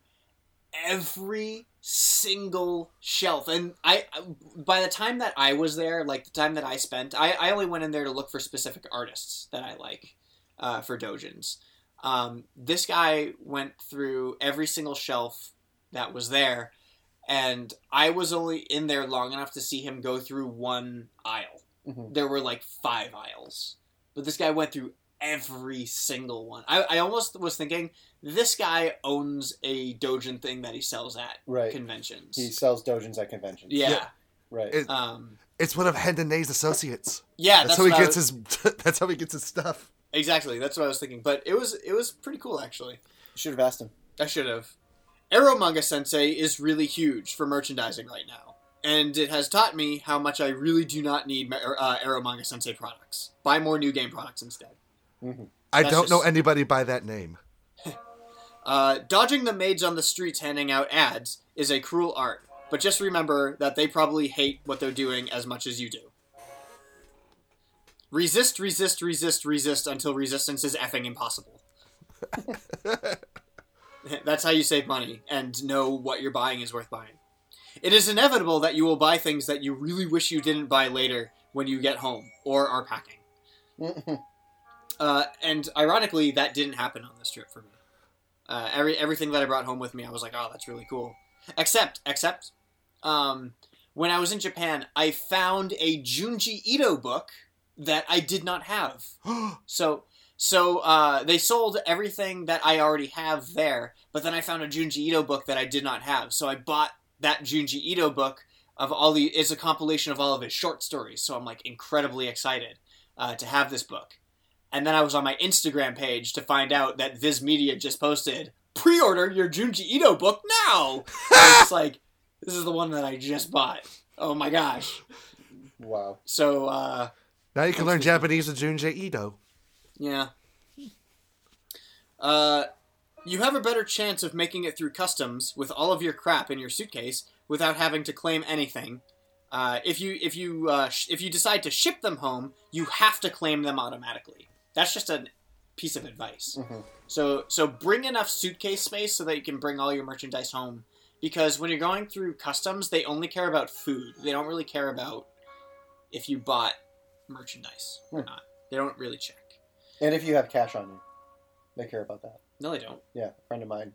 every single shelf. And by the time that I was there, like the time that I spent, I only went in there to look for specific artists that I like for doujins. This guy went through every single shelf that was there, and I was only in there long enough to see him go through one aisle. Mm-hmm. There were like 5 aisles, but this guy went through every single one. I almost was thinking, this guy owns a doujin thing that he sells at conventions. He sells doujins at conventions. Yeah. Right. It's one of Hendane's associates. Yeah, that's how he gets his. That's how he gets his stuff. Exactly. That's what I was thinking. But it was pretty cool, actually. You should have asked him. I should have. Arrow Manga Sensei is really huge for merchandising right now, and it has taught me how much I really do not need Arrow Manga Sensei products. Buy more New Game products instead. Mm-hmm. I don't know anybody by that name. Dodging the maids on the streets handing out ads is a cruel art, but just remember that they probably hate what they're doing as much as you do. Resist, resist, resist, resist until resistance is effing impossible. That's how you save money and know what you're buying is worth buying. It is inevitable that you will buy things that you really wish you didn't buy later when you get home or are packing. And ironically, that didn't happen on this trip for me. Everything that I brought home with me, I was like, oh, that's really cool. Except, when I was in Japan, I found a Junji Ito book that I did not have. So they sold everything that I already have there, but then I found a Junji Ito book that I did not have. So I bought that Junji Ito book it's a compilation of all of his short stories. So I'm like incredibly excited to have this book. And then I was on my Instagram page to find out that Viz Media just posted, pre-order your Junji Ito book now! It's like, this is the one that I just bought. Oh my gosh. Wow. So, now you can learn Japanese with Junji Ito. Yeah. You have a better chance of making it through customs with all of your crap in your suitcase without having to claim anything. If you decide to ship them home, you have to claim them automatically. That's just a piece of advice. Mm-hmm. So bring enough suitcase space so that you can bring all your merchandise home. Because when you're going through customs, they only care about food. They don't really care about if you bought merchandise or not. They don't really check. And if you have cash on you, they care about that. No, they don't. Yeah, a friend of mine.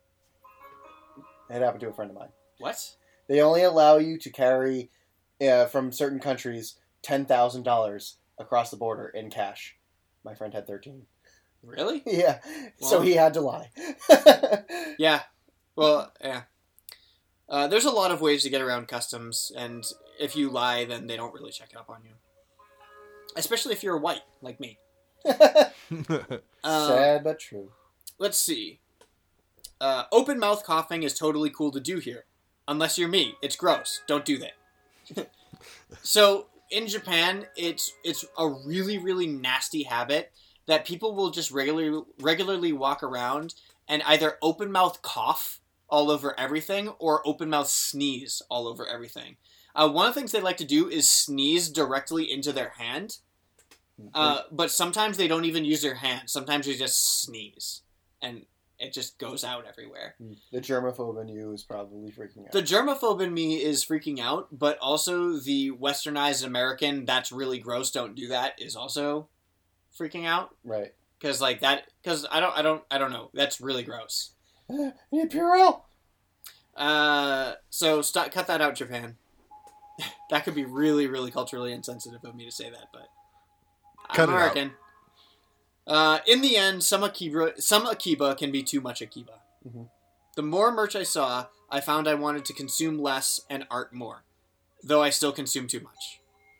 It happened to a friend of mine. What? They only allow you to carry, from certain countries, $10,000 across the border in cash. My friend had 13. Really? Yeah. Well, so he had to lie. Yeah. Well, yeah. There's a lot of ways to get around customs, and if you lie, then they don't really check it up on you. Especially if you're white, like me. Sad but true. Let's see. Open mouth coughing is totally cool to do here. Unless you're me. It's gross. Don't do that. So, in Japan, it's a really, really nasty habit that people will just regularly walk around and either open mouth cough all over everything or open mouth sneeze all over everything. One of the things they like to do is sneeze directly into their hand. But sometimes they don't even use their hand. Sometimes they just sneeze. And it just goes out everywhere. The germaphobe in you is probably freaking out. The germaphobe in me is freaking out, but also the westernized American, that's really gross, don't do that, is also freaking out. Right. Because like that, because I don't know. That's really gross. Hey, Purell! So cut that out, Japan. That could be really, really culturally insensitive of me to say that, but Cut I'm it American. In the end, some Akiba can be too much Akiba. Mm-hmm. The more merch I saw, I found I wanted to consume less and art more, though I still consume too much.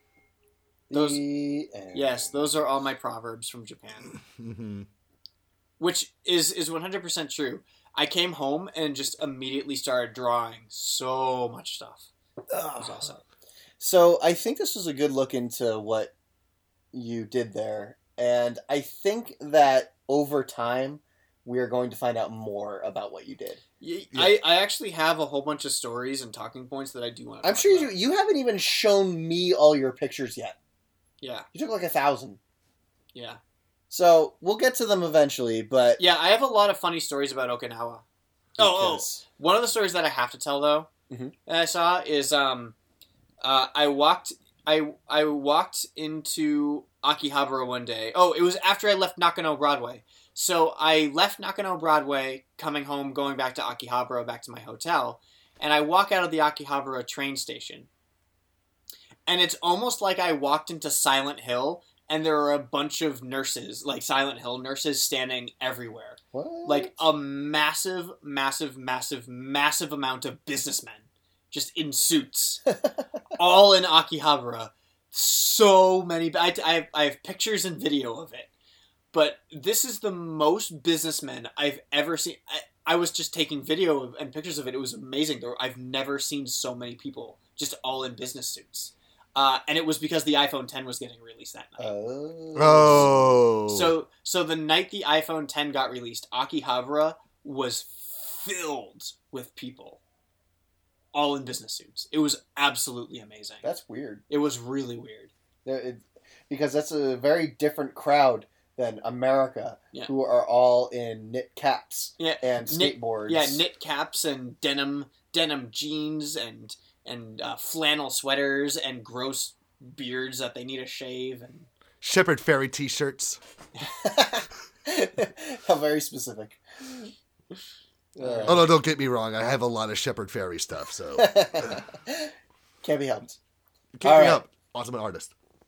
Yes, those are all my proverbs from Japan. Which is 100% true. I came home and just immediately started drawing so much stuff. It was awesome. So I think this was a good look into what you did there. And I think that over time, we are going to find out more about what you did. I actually have a whole bunch of stories and talking points that I do want to I'm sure you do. You haven't even shown me all your pictures yet. Yeah. You took like 1,000. Yeah. So we'll get to them eventually, but... Yeah, I have a lot of funny stories about Okinawa. One of the stories that I have to tell, though, that I saw is I walked into Akihabara one day. Oh, it was after I left Nakano Broadway. So I left Nakano Broadway, coming home, going back to Akihabara, back to my hotel, and I walk out of the Akihabara train station. And it's almost like I walked into Silent Hill, and there are a bunch of nurses, like Silent Hill nurses, standing everywhere. What? Like a massive, massive, massive, massive amount of businessmen, just in suits, all in Akihabara. So many. I have pictures and video of it. But this is the most businessmen I've ever seen. I was just taking video and pictures of it. It was amazing. I've never seen so many people just all in business suits. And it was because the iPhone X was getting released that night. Oh. So the night the iPhone X got released, Akihabara was filled with people, all in business suits. It was absolutely amazing. That's weird. It was really weird. Because that's a very different crowd than America, who are all in knit caps and skateboards. Knit caps and denim jeans and flannel sweaters and gross beards that they need to shave and Shepherd Fairy t-shirts. How very specific. Oh no, don't get me wrong. I have a lot of Shepherd Fairy stuff, so can't be helped. Can't be helped. Awesome artist.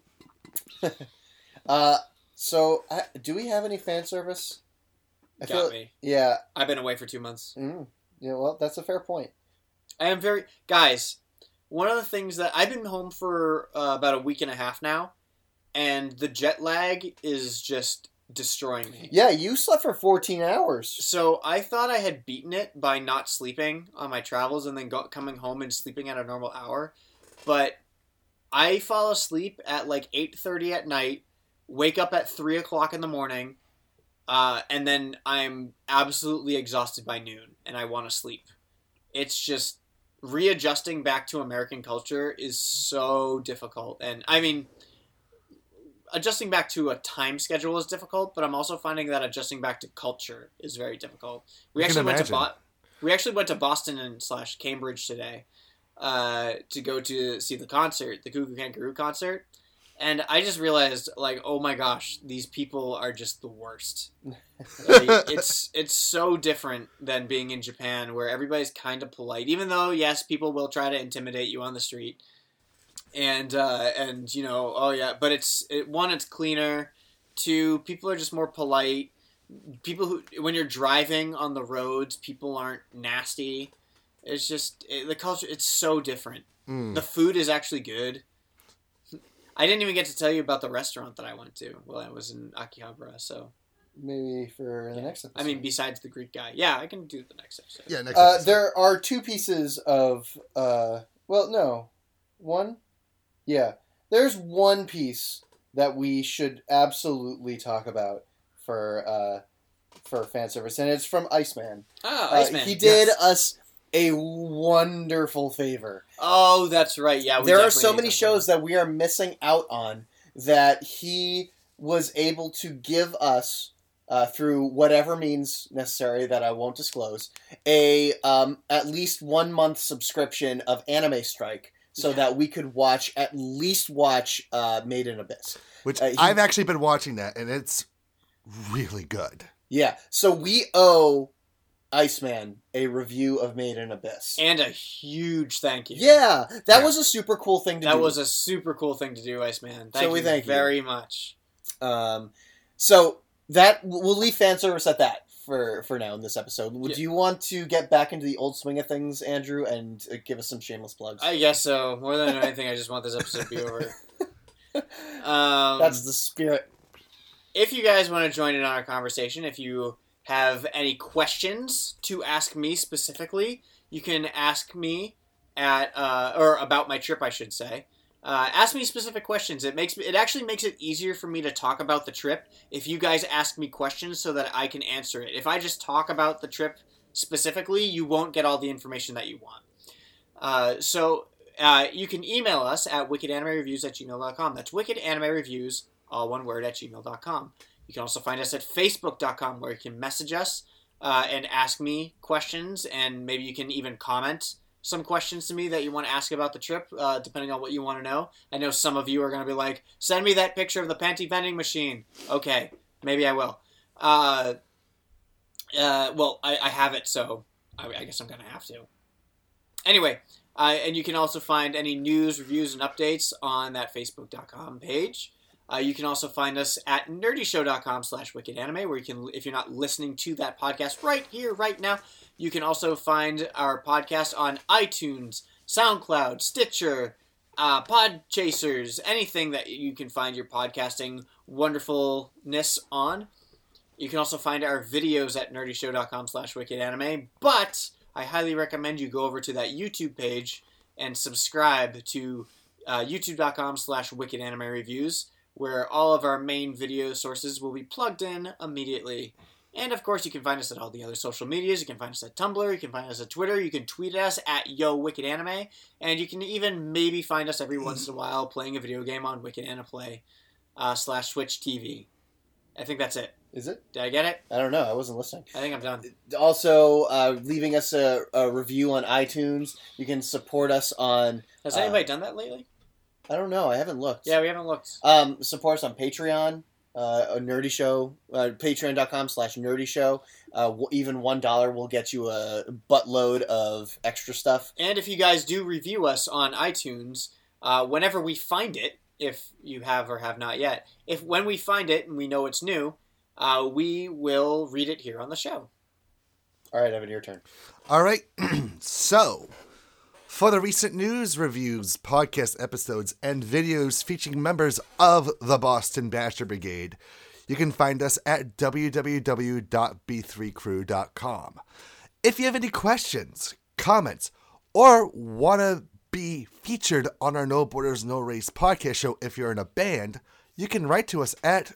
So, do we have any fan service? Got me. Yeah. I've been away for 2 months. Yeah, well, that's a fair point. I am guys, one of the things that I've been home for about a week and a half now, and the jet lag is just destroying me. Yeah, you slept for 14 hours. So I thought I had beaten it by not sleeping on my travels and then coming home and sleeping at a normal hour. But I fall asleep at like 8:30 at night, wake up at 3 o'clock in the morning, and then I'm absolutely exhausted by noon, and I want to sleep. It's just readjusting back to American culture is so difficult. And I mean, adjusting back to a time schedule is difficult, but I'm also finding that adjusting back to culture is very difficult. We actually went to Boston and / Cambridge today to go to see the concert, the Goo Goo Kangaroo concert. And I just realized, like, oh my gosh, these people are just the worst. Like, it's so different than being in Japan, where everybody's kind of polite, even though, yes, people will try to intimidate you on the street. And you know, oh yeah, but it's cleaner. 2, people are just more polite. People when you're driving on the roads, people aren't nasty. It's just the culture. It's so different. The food is actually good. I didn't even get to tell you about the restaurant that I went to while I was in Akihabara, so... Maybe for the next episode. I mean, besides the Greek guy. Yeah, I can do the next episode. Yeah, next episode. There are 2 pieces of... well, no. 1? Yeah. There's 1 piece that we should absolutely talk about for fan service, and it's from Iceman. Oh, Iceman. He did us a wonderful favor. Oh, that's right. Yeah, There are so many shows that we are missing out on that he was able to give us, through whatever means necessary that I won't disclose, a at least 1 month subscription of Anime Strike so that we could at least watch Made in Abyss. Which I've actually been watching that, and it's really good. Yeah, so we owe Iceman a review of Made in Abyss. And a huge thank you. Yeah, that was a super cool thing to do. That was a super cool thing to do, Iceman. Thank you very much. So that we'll leave fan service at that for now in this episode. Would you want to get back into the old swing of things, Andrew, and give us some shameless plugs? I guess so. More than anything, I just want this episode to be over. That's the spirit. If you guys want to join in on our conversation, if you have any questions to ask me specifically, you can ask me or about my trip, I should say. Ask me specific questions. It actually makes it easier for me to talk about the trip if you guys ask me questions so that I can answer it. If I just talk about the trip specifically, you won't get all the information that you want. So you can email us at wickedanimereviews@gmail.com. That's wickedanimereviews, all one word, @gmail.com. You can also find us at facebook.com, where you can message us and ask me questions, and maybe you can even comment some questions to me that you want to ask about the trip, depending on what you want to know. I know some of you are going to be like, send me that picture of the panty vending machine. Okay, maybe I will. Well, I have it, so I guess I'm going to have to. Anyway, and you can also find any news, reviews, and updates on that facebook.com page. You can also find us at nerdyshow.com/wickedanime, where you can, if you're not listening to that podcast right here, right now, you can also find our podcast on iTunes, SoundCloud, Stitcher, Podchasers, anything that you can find your podcasting wonderfulness on. You can also find our videos at nerdyshow.com/wickedanime, but I highly recommend you go over to that YouTube page and subscribe to youtube.com/wickedanimereviews, where all of our main video sources will be plugged in immediately. And, of course, you can find us at all the other social medias. You can find us at Tumblr. You can find us at Twitter. You can tweet us at YoWickedAnime. And you can even maybe find us every once in a while playing a video game on Wicked Anaplay /Switch TV. I think that's it. Is it? Did I get it? I don't know. I wasn't listening. I think I'm done. Also, leaving us a review on iTunes. You can support us on... Has anybody done that lately? I don't know. I haven't looked. Yeah, we haven't looked. Support us on Patreon. A Nerdy Show, patreon.com/Nerdy Show. Even $1 will get you a buttload of extra stuff. And if you guys do review us on iTunes, whenever we find it, if you have or have not yet, when we find it and we know it's new, we will read it here on the show. All right, Evan, your turn. All right. So, for the recent news, reviews, podcast episodes, and videos featuring members of the Boston Basher Brigade, you can find us at www.b3crew.com. If you have any questions, comments, or want to be featured on our No Borders, No Race podcast show if you're in a band, you can write to us at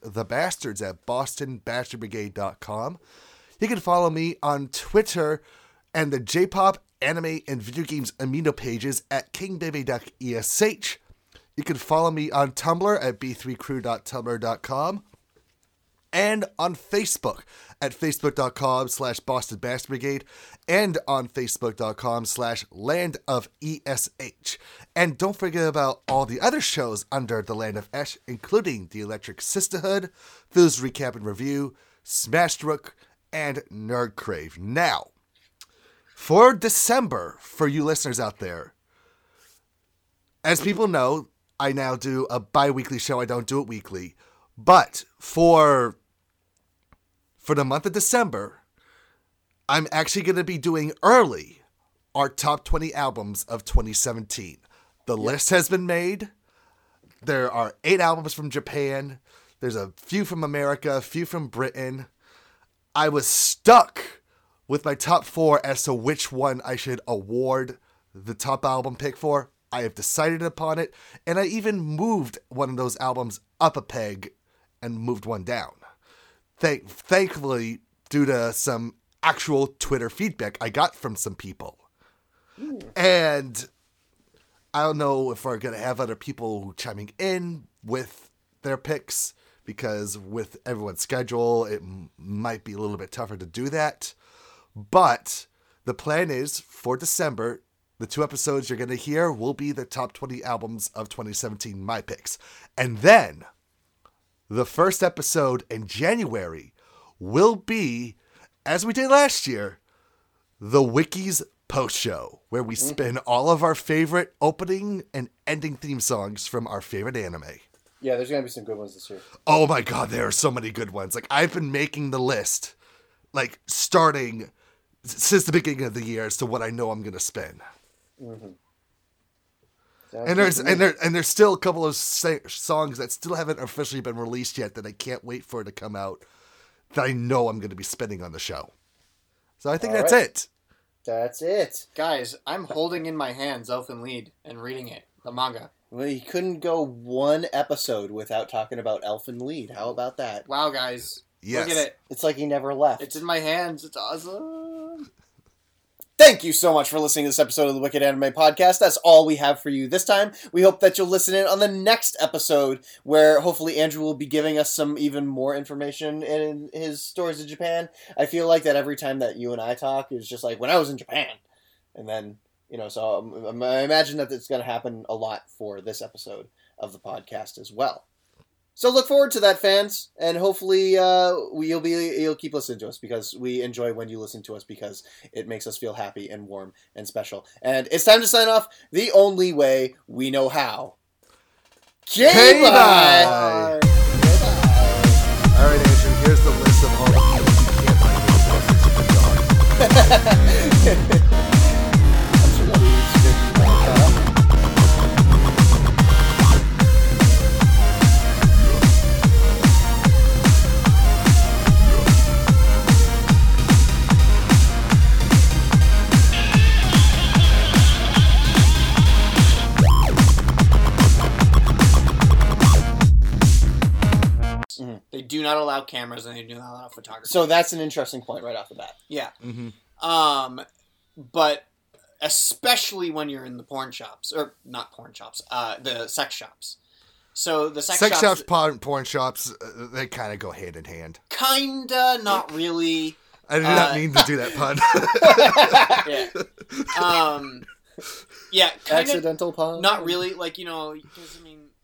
thebastards@bostonbasherbrigade.com. You can follow me on Twitter and the J-pop, anime, and video games amino pages at KingBabyDuckESH. You can follow me on Tumblr at b3crew.tumblr.com and on Facebook at facebook.com/Boston Basher Brigade and on facebook.com/Land of ESH. And don't forget about all the other shows under the Land of Esh, including the Electric Sisterhood, Phil's Recap and Review, Smashrook, and Nerd Crave. Now, for December, for you listeners out there, as people know, I now do a bi-weekly show. I don't do it weekly. But for the month of December, I'm actually going to be doing early our top 20 albums of 2017. The list has been made. There are 8 albums from Japan. There's a few from America, a few from Britain. I was stuck with my top 4 as to which one I should award the top album pick for. I have decided upon it, and I even moved one of those albums up a peg and moved one down. Thankfully, due to some actual Twitter feedback I got from some people. And I don't know if we're going to have other people chiming in with their picks, because with everyone's schedule, it might be a little bit tougher to do that. But the plan is for December, the 2 episodes you're going to hear will be the top 20 albums of 2017, my picks. And then the first episode in January will be, as we did last year, the Wiki's post show, where we spin all of our favorite opening and ending theme songs from our favorite anime. Yeah, there's going to be some good ones this year. Oh my god, there are so many good ones. Like, I've been making the list, like, starting since the beginning of the year as to what I know I'm going to spin. And there's still a couple of songs that still haven't officially been released yet that I can't wait for it to come out, that I know I'm going to be spinning on the show. So I think that's it. That's it. Guys, I'm holding in my hands Elfen Lied and reading it, the manga. Well, you couldn't go one episode without talking about Elfen Lied. How about that? Wow, guys. Yes. Look at it. It's like he never left. It's in my hands. It's awesome. Thank you so much for listening to this episode of the Wicked Anime Podcast. That's all we have for you this time. We hope that you'll listen in on the next episode, where hopefully Andrew will be giving us some even more information in his stories of Japan. I feel like that every time that you and I talk is just like, when I was in Japan. And then, so I imagine that it's going to happen a lot for this episode of the podcast as well. So look forward to that, fans, and hopefully you'll keep listening to us, because we enjoy when you listen to us, because it makes us feel happy and warm and special. And it's time to sign off the only way we know how. K-bye! All right, Andrew, here's the list of all the people you can't find. They do not allow cameras, and they do not allow photography. So that's an interesting point right off the bat. Yeah. Mm-hmm. But especially when you're in the porn shops, or not porn shops, the sex shops. So the sex shops, porn shops, they kind of go hand in hand. Kinda, not really. I did not mean to do that pun. Yeah. Yeah, kinda, Accidental pun. not really. Like, because,